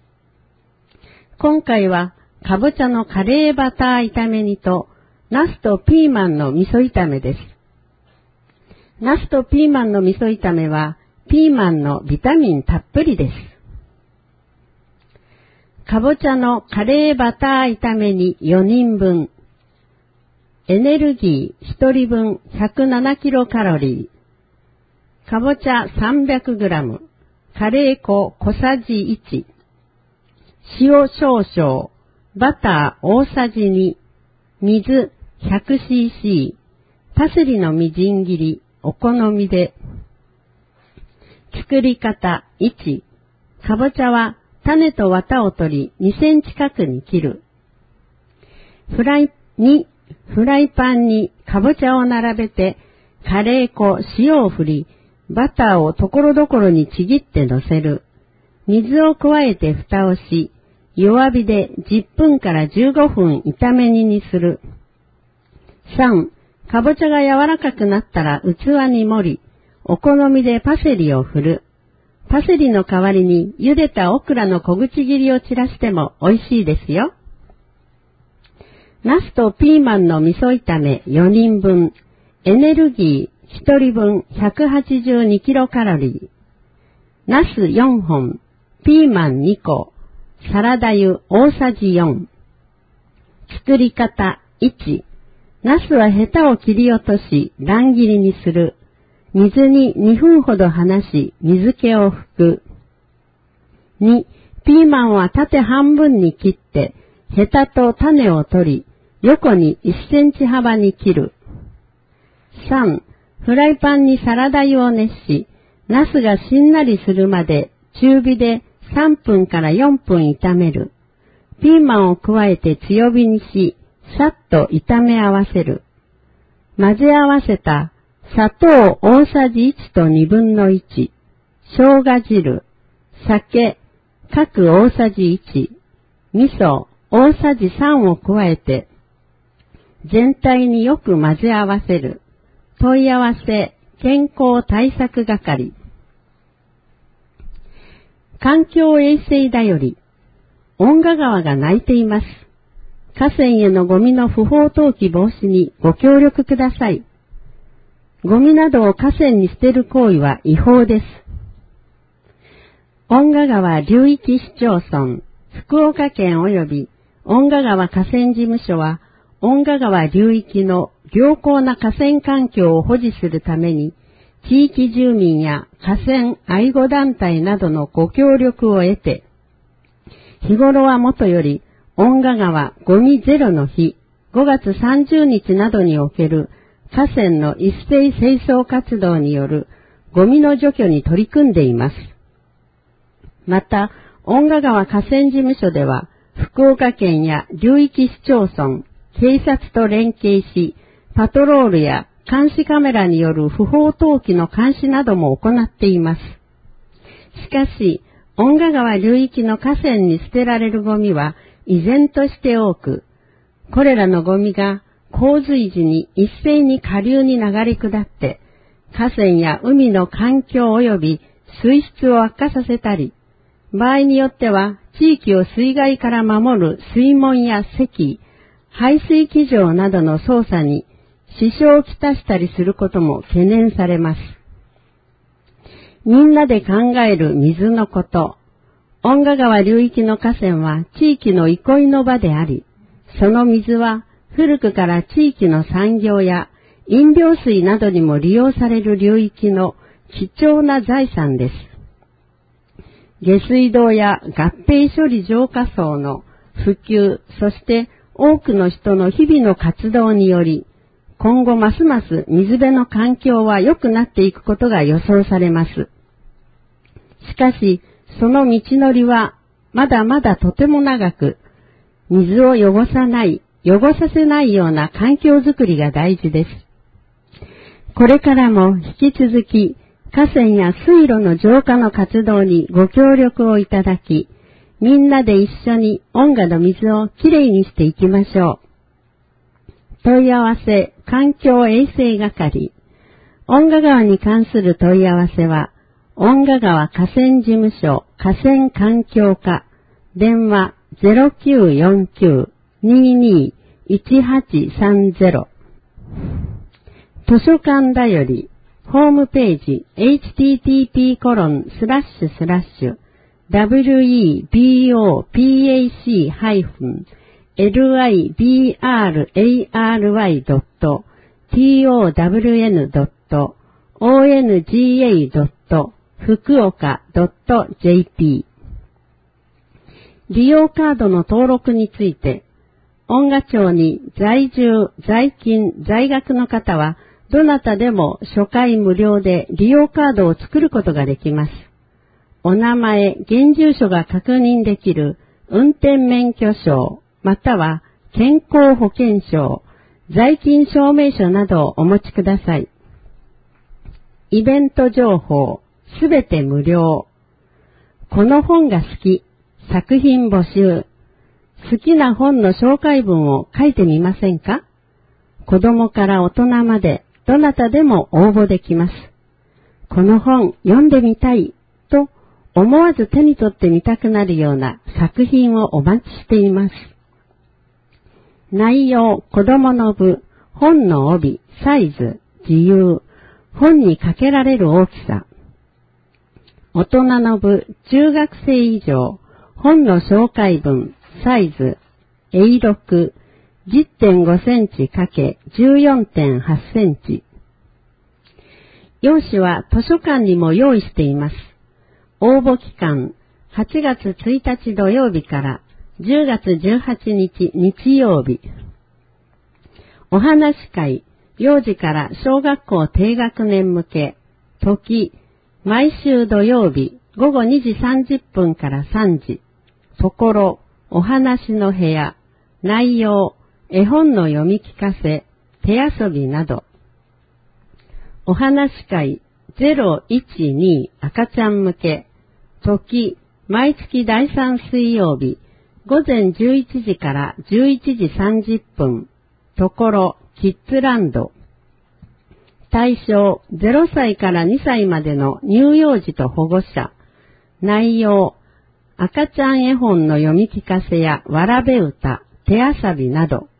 今回は、かぼちゃのカレーバター炒め煮と、ナスとピーマンの味噌炒めです。ナスとピーマンの味噌炒めは、ピーマンのビタミンたっぷりです。かぼちゃのカレーバター炒め煮4人分。エネルギー1人分107キロカロリー。かぼちゃ300グラム。カレー粉小さじ1。塩少々。バター大さじ2。水 100cc。パセリのみじん切り。お好みで。作り方1。かぼちゃは種と綿を取り2センチ角に切る。フライパンにかぼちゃを並べて、カレー粉、塩を振り、バターをところどころにちぎって乗せる。水を加えて蓋をし、弱火で10分から15分炒め煮にする。3、かぼちゃが柔らかくなったら器に盛り、お好みでパセリを振る。パセリの代わりに茹でたオクラの小口切りを散らしても美味しいですよ。ナスとピーマンの味噌炒め4人分、エネルギー1人分182キロカロリー、ナス4本、ピーマン2個、サラダ油大さじ4。作り方1、ナスはヘタを切り落とし乱切りにする。水に2分ほど離し水気を拭く。2、ピーマンは縦半分に切ってヘタと種を取り、横に1センチ幅に切る。3、フライパンにサラダ油を熱し、ナスがしんなりするまで中火で3分から4分炒める。ピーマンを加えて強火にし、さっと炒め合わせる。混ぜ合わせた砂糖大さじ1と2分の1、生姜汁、酒、各大さじ1、味噌大さじ3を加えて、全体によく混ぜ合わせる。問い合わせ、健康対策係。環境衛生だより、恩賀川が鳴いています。河川へのゴミの不法投棄防止にご協力ください。ゴミなどを河川に捨てる行為は違法です。恩賀川流域市町村、福岡県及び恩賀川河川事務所は、恩賀川流域の良好な河川環境を保持するために、地域住民や河川愛護団体などのご協力を得て、日頃はもとより、恩賀川ゴミゼロの日、5月30日などにおける河川の一斉清掃活動によるゴミの除去に取り組んでいます。また、恩賀川河川事務所では、福岡県や流域市町村、警察と連携し、パトロールや監視カメラによる不法投棄の監視なども行っています。しかし、遠賀川流域の河川に捨てられるゴミは依然として多く、これらのゴミが洪水時に一斉に下流に流れ下って、河川や海の環境及び水質を悪化させたり、場合によっては地域を水害から守る水門や堰、排水機場などの操作に支障をきたしたりすることも懸念されます。みんなで考える水のこと。遠賀川流域の河川は地域の憩いの場であり、その水は古くから地域の産業や飲料水などにも利用される流域の貴重な財産です。下水道や合併処理浄化槽の普及、そして多くの人の日々の活動により、今後ますます水辺の環境は良くなっていくことが予想されます。しかし、その道のりはまだまだとても長く、水を汚させないような環境づくりが大事です。これからも引き続き、河川や水路の浄化の活動にご協力をいただき、みんなで一緒に遠賀の水をきれいにしていきましょう。問い合わせ、環境衛生係。遠賀川に関する問い合わせは、遠賀川河川事務所河川環境課、電話 0949-221830。図書館だより、ホームページ http://www.library.townga.fukuoka.jp。 利用カードの登録について、遠賀町に在住、在勤、在学の方は、どなたでも初回無料で利用カードを作ることができます。お名前、現住所が確認できる運転免許証、または健康保険証、在勤証明書などをお持ちください。イベント情報、すべて無料。この本が好き、作品募集。好きな本の紹介文を書いてみませんか？子供から大人まで、どなたでも応募できます。この本読んでみたいと思わず手に取ってみたくなるような作品をお待ちしています。内容、子供の部、本の帯、サイズ、自由、本にかけられる大きさ。大人の部、中学生以上、本の紹介文、サイズ、A6、10.5 センチ×14.8 センチ。用紙は図書館にも用意しています。応募期間、8月1日土曜日から10月18日日曜日。お話会、幼児から小学校低学年向け、時、毎週土曜日午後2時30分から3時。ところ、お話の部屋、内容、絵本の読み聞かせ、手遊びなど。お話会012赤ちゃん向け、時、毎月第3水曜日、午前11時から11時30分、ところ、キッズランド。対象、0歳から2歳までの乳幼児と保護者。内容、赤ちゃん絵本の読み聞かせやわらべ歌、手遊びなど。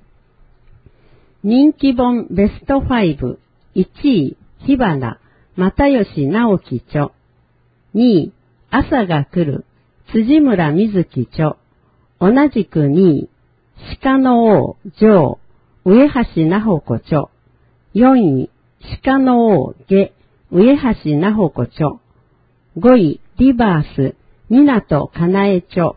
人気本ベスト5、1位、火花、又吉直樹著。2位、朝が来る、辻村瑞希著。同じく2位、鹿の王、城、上橋菜穂子著。4位、鹿の王、下、上橋菜穂子著。5位、リバース、港かなえ著。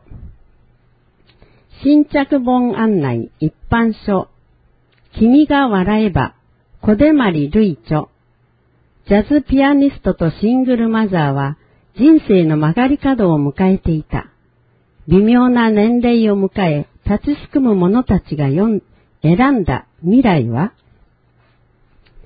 新着本案内一般書。君が笑えば、小出まりるい著。ジャズピアニストとシングルマザーは人生の曲がり角を迎えていた。微妙な年齢を迎え、立ちすくむ者たちが選んだ未来は？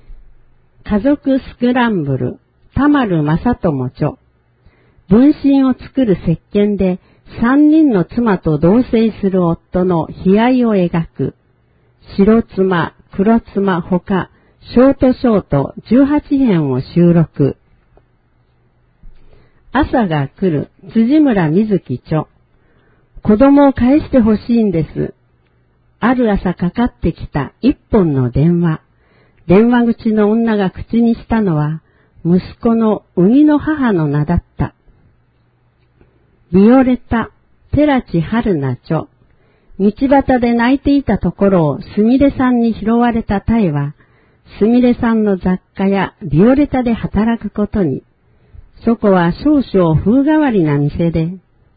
家族スクランブル、田丸正友著。分身を作る石鹸で3人の妻と同棲する夫の悲哀を描く。白妻、黒妻ほか、ショート18編を収録。朝が来る、辻村瑞希著。子供を返してほしいんです。ある朝かかってきた一本の電話。電話口の女が口にしたのは、息子の生みの母の名だった。ビオレタ、寺地春菜著。道端で泣いていたところをすみれさんに拾われたタエは、すみれさんの雑貨やビオレタで働くことに。そこは少々風変わりな店で。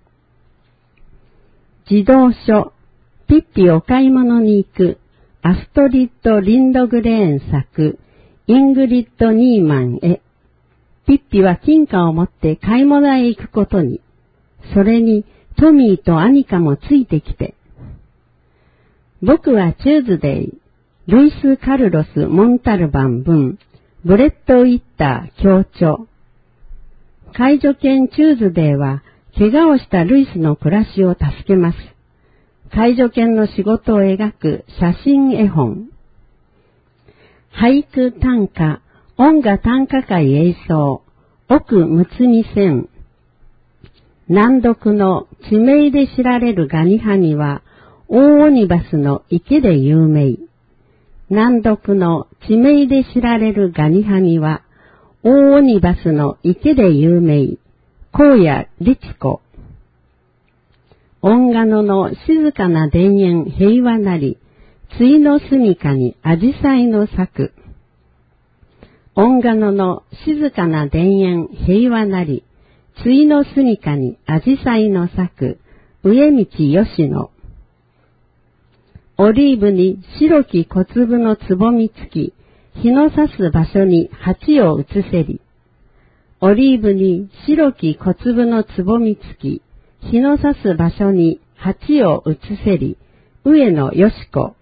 児童書、ピッピお買い物に行く、アストリッド・リンドグレーン作、イングリッド・ニーマンへ。ピッピは金貨を持って買い物へ行くことに。それにトミーとアニカもついてきて。僕はチューズデイ、ルイス・カルロス・モンタルバン文、ブレッド・ウィッター協調。介助犬チューズデイは、怪我をしたルイスの暮らしを助けます。介助犬の仕事を描く写真絵本。俳句短歌、音楽短歌会映像、奥むつみ線。難読の地名で知られるガニハニは、大オニバスの池で有名。難読の地名で知られるガニハニは、大オニバスの池で有名。荒野律子。音楽の静かな田園平和なり、対の住処にアジサイの咲く。音楽の静かな田園平和なり、対の住処にアジサイの咲く、上道吉野。オリーブに白き小粒のつぼみつき、日の差す場所に鉢を移せり。オリーブに白き小粒のつぼみつき、日の差す場所に鉢を移せり、上野よし子。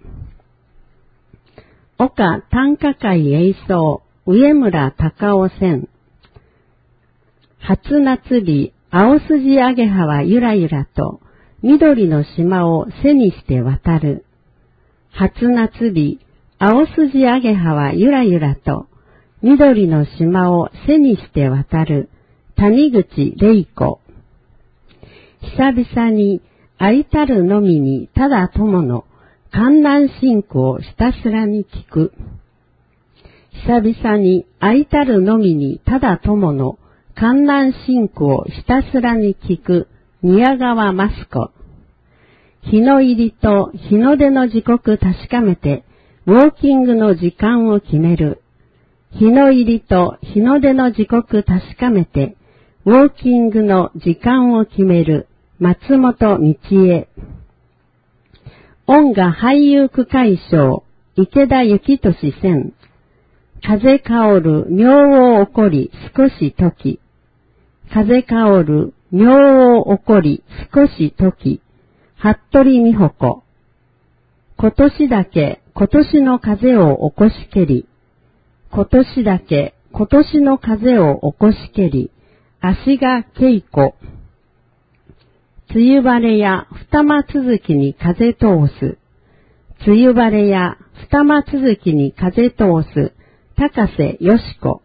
岡短歌会映像、上村隆夫線。初夏日、青筋アゲハはゆらゆらと、緑の島を背にして渡る。初夏日、青筋アゲハはゆらゆらと、緑の島を背にして渡る。谷口玲子。久々に会いたるのみにただ友の観覧進句をひたすらに聞く。久々に会いたるのみにただ友の観覧進句をひたすらに聞く宮川マスコ。日の入りと日の出の時刻確かめてウォーキングの時間を決める。日の入りと日の出の時刻確かめてウォーキングの時間を決める松本道恵。音楽俳優区会賞池田幸俊選。風香る妙を起こり少し時。風香る妙を起こり少し時。服部美穂子。今年だけ今年の風を起こしけり。今年だけ今年の風を起こしけり。足が稽古。梅雨晴れや二間続きに風通す。梅雨晴れや二間続きに風通す。高瀬よし子。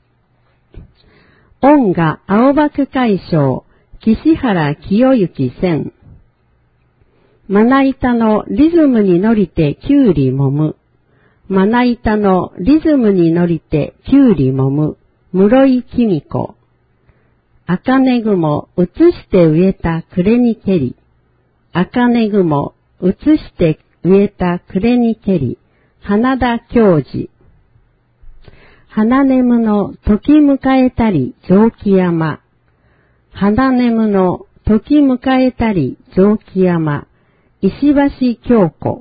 音楽青葉会賞岸原清之選。まな板のリズムに乗りてきゅうりもむ。まな板のリズムに乗りてきゅうりもむ。室井公子。茜雲移して植えた暮れにけり。茜雲移して植えた暮れにけり。花田教授。花眠の時迎えたり蒸気山。花眠の時迎えたり蒸気山。石橋京子。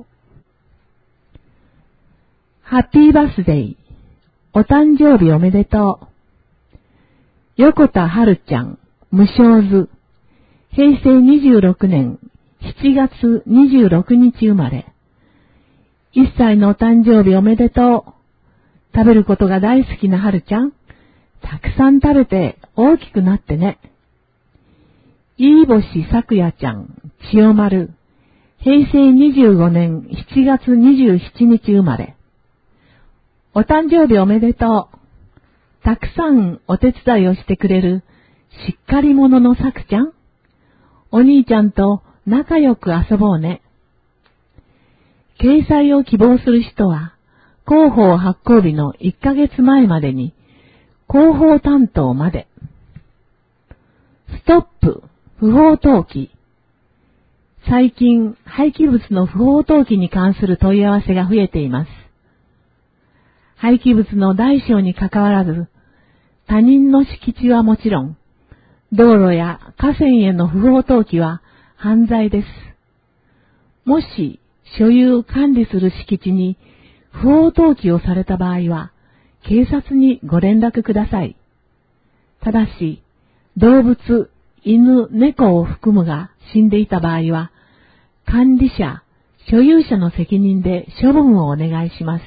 ハッピーバースデー。お誕生日おめでとう。横田春ちゃん、無償図。平成26年7月26日生まれ。1歳のお誕生日おめでとう。 食べることが大好きなはるちゃん、たくさん食べて大きくなってね。飯星さくやちゃん、千代丸、平成25年7月27日生まれ。お誕生日おめでとう。たくさんお手伝いをしてくれるしっかり者のさくちゃん。お兄ちゃんと仲良く遊ぼうね。掲載を希望する人は、広報発行日の1ヶ月前までに、広報担当まで。ストップ、不法投棄。最近、廃棄物の不法投棄に関する問い合わせが増えています。廃棄物の大小にかかわらず、他人の敷地はもちろん、道路や河川への不法投棄は犯罪です。もし、所有管理する敷地に不法投棄をされた場合は、警察にご連絡ください。ただし、動物、犬、猫を含むが死んでいた場合は、管理者、所有者の責任で処分をお願いします。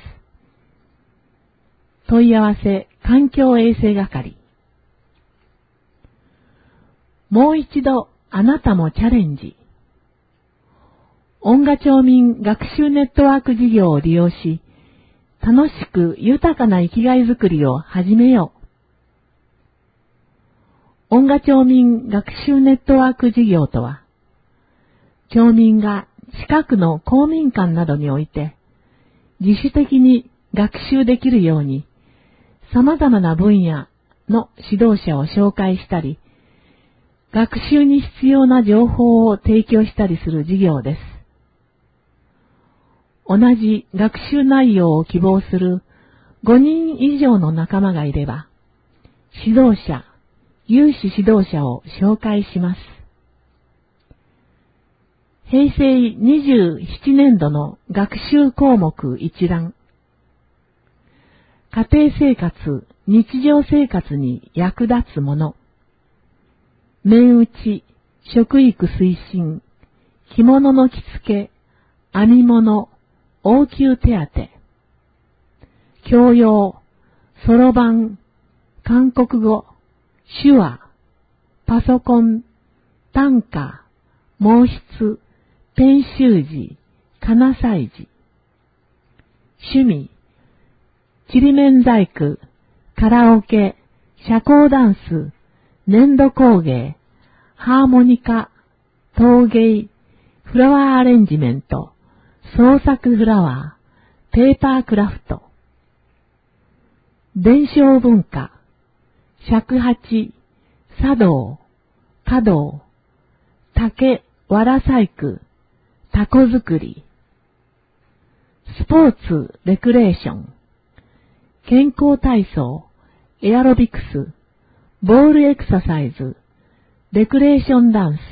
問い合わせ、環境衛生係。もう一度、あなたもチャレンジ。音賀町民学習ネットワーク事業を利用し、楽しく豊かな生きがいづくりを始めよう。音賀町民学習ネットワーク事業とは、町民が近くの公民館などにおいて、自主的に学習できるように、様々な分野の指導者を紹介したり、学習に必要な情報を提供したりする事業です。同じ学習内容を希望する5人以上の仲間がいれば、指導者、有志指導者を紹介します。平成27年度の学習項目一覧。家庭生活、日常生活に役立つもの。面打ち、食育推進、着物の着付け、編み物、応急手当。教養、そろばん、韓国語、手話、パソコン、短歌、毛筆、編集時、金祭時。趣味、ちりめん細工、カラオケ、社交ダンス、粘土工芸、ハーモニカ、陶芸、フラワーアレンジメント、創作フラワー、ペーパークラフト。伝承文化、尺八、茶道、華道、竹、藁細工、タコ作り。スポーツ、レクレーション。健康体操、エアロビクス、ボールエクササイズ、レクレーションダンス。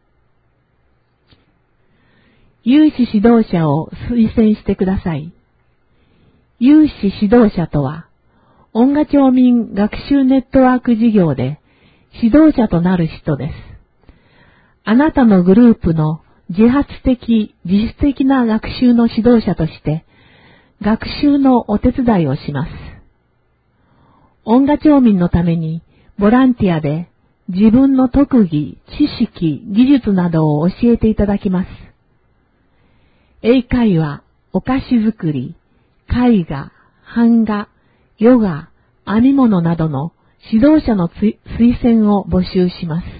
有志指導者を推薦してください。有志指導者とは、音賀町民学習ネットワーク事業で指導者となる人です。あなたのグループの自発的、自主的な学習の指導者として、学習のお手伝いをします。音賀町民のためにボランティアで自分の特技、知識、技術などを教えていただきます。英会話、お菓子作り、絵画、版画、ヨガ、編み物などの指導者の推薦を募集します。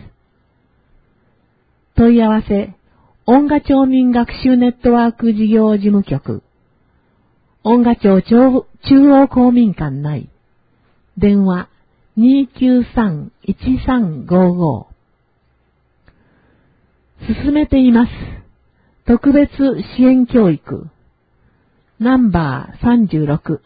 問い合わせ、音賀町民学習ネットワーク事業事務局、音賀町中央公民館内、電話 293-1355。 進めています。特別支援教育ナンバー36、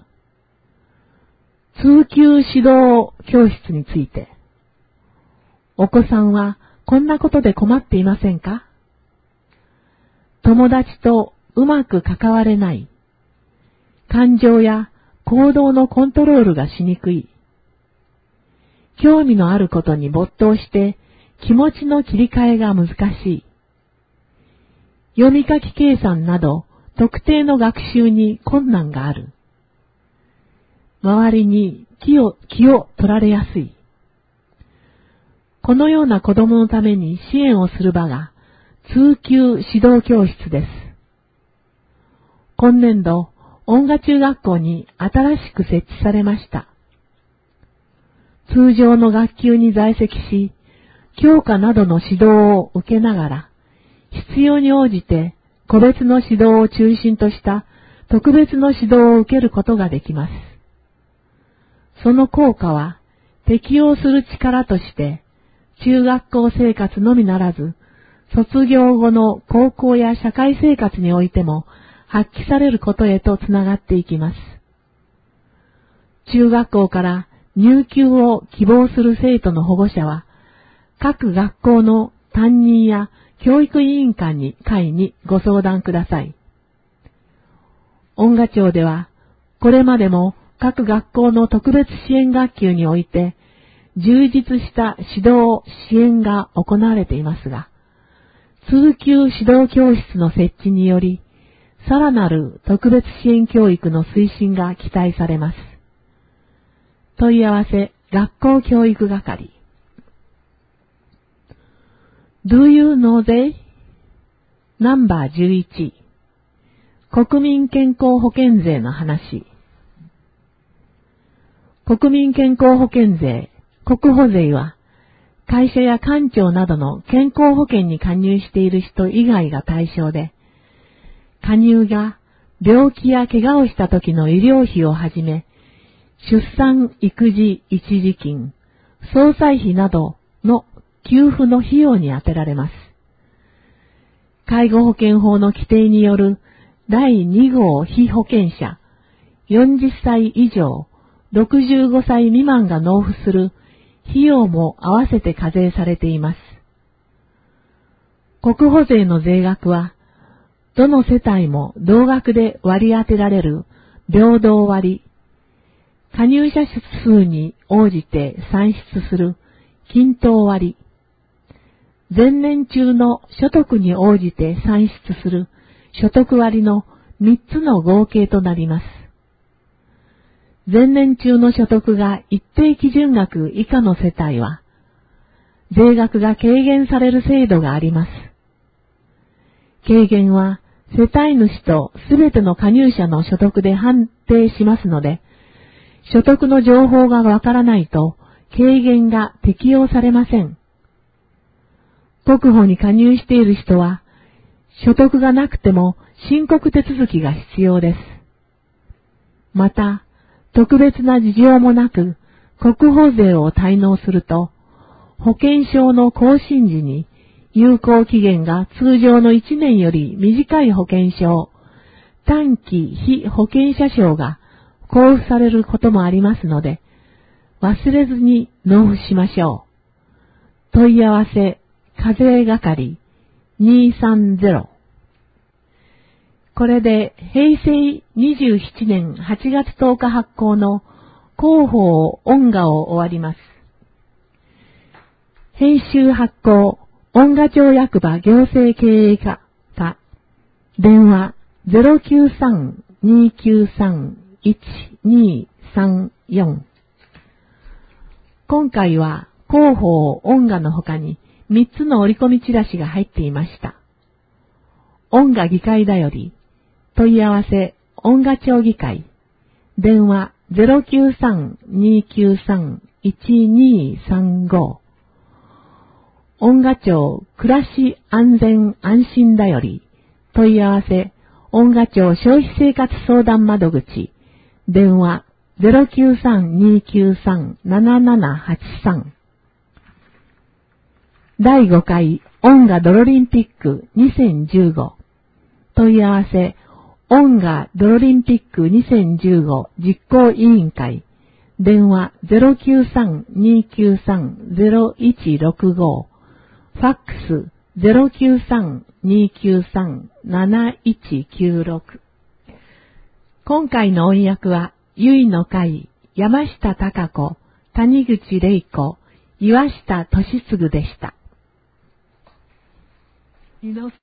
通級指導教室について。お子さんはこんなことで困っていませんか？友達とうまく関われない。感情や行動のコントロールがしにくい。興味のあることに没頭して気持ちの切り替えが難しい。読み書き計算など特定の学習に困難がある。 周りに気を取られやすい。このような子供のために支援をする場が通級指導教室です。今年度、音楽中学校に新しく設置されました。通常の学級に在籍し、教科などの指導を受けながら、必要に応じて個別の指導を中心とした特別の指導を受けることができます。その効果は適応する力として、中学校生活のみならず、卒業後の高校や社会生活においても発揮されることへとつながっていきます。中学校から入級を希望する生徒の保護者は、各学校の担任や教育委員会にご相談ください。音楽庁では、これまでも各学校の特別支援学級において、充実した指導支援が行われていますが、通級指導教室の設置により、さらなる特別支援教育の推進が期待されます。問い合わせ学校教育係。Do you know they? ナンバー11。国民健康保険税の話。国民健康保険税、国保税は、会社や官庁などの健康保険に加入している人以外が対象で、加入が病気や怪我をした時の医療費をはじめ、出産育児一時金、葬祭費などの給付の費用に充てられます。介護保険法の規定による第2号被保険者、40歳以上、65歳未満が納付する費用も合わせて課税されています。国保税の税額は、どの世帯も同額で割り当てられる平等割、加入者数に応じて算出する均等割、前年中の所得に応じて算出する所得割の3つの合計となります。前年中の所得が一定基準額以下の世帯は、税額が軽減される制度があります。軽減は世帯主とすべての加入者の所得で判定しますので、所得の情報がわからないと軽減が適用されません。国保に加入している人は、所得がなくても申告手続きが必要です。また、特別な事情もなく国保税を滞納すると、保険証の更新時に有効期限が通常の1年より短い保険証、短期被保険者証が交付されることもありますので、忘れずに納付しましょう。問い合わせ課税係230。これで平成27年8月10日発行の広報音画を終わります。編集発行音画庁役場行政経営課か電話 093-293-1234。今回は広報音画の他に3つの折り込みチラシが入っていました。音画議会だより問い合わせ音画庁議会電話 093-293-1235。音画庁暮らし安全安心だより問い合わせ音画庁消費生活相談窓口電話 093-293-7783。第5回音画ドロリンピック2015問い合わせ音画ドロリンピック2015実行委員会電話 093-293-0165 ファックス 093-293-7196。 今回の音訳はゆいの会山下貴子、谷口玲子、岩下俊嗣でした。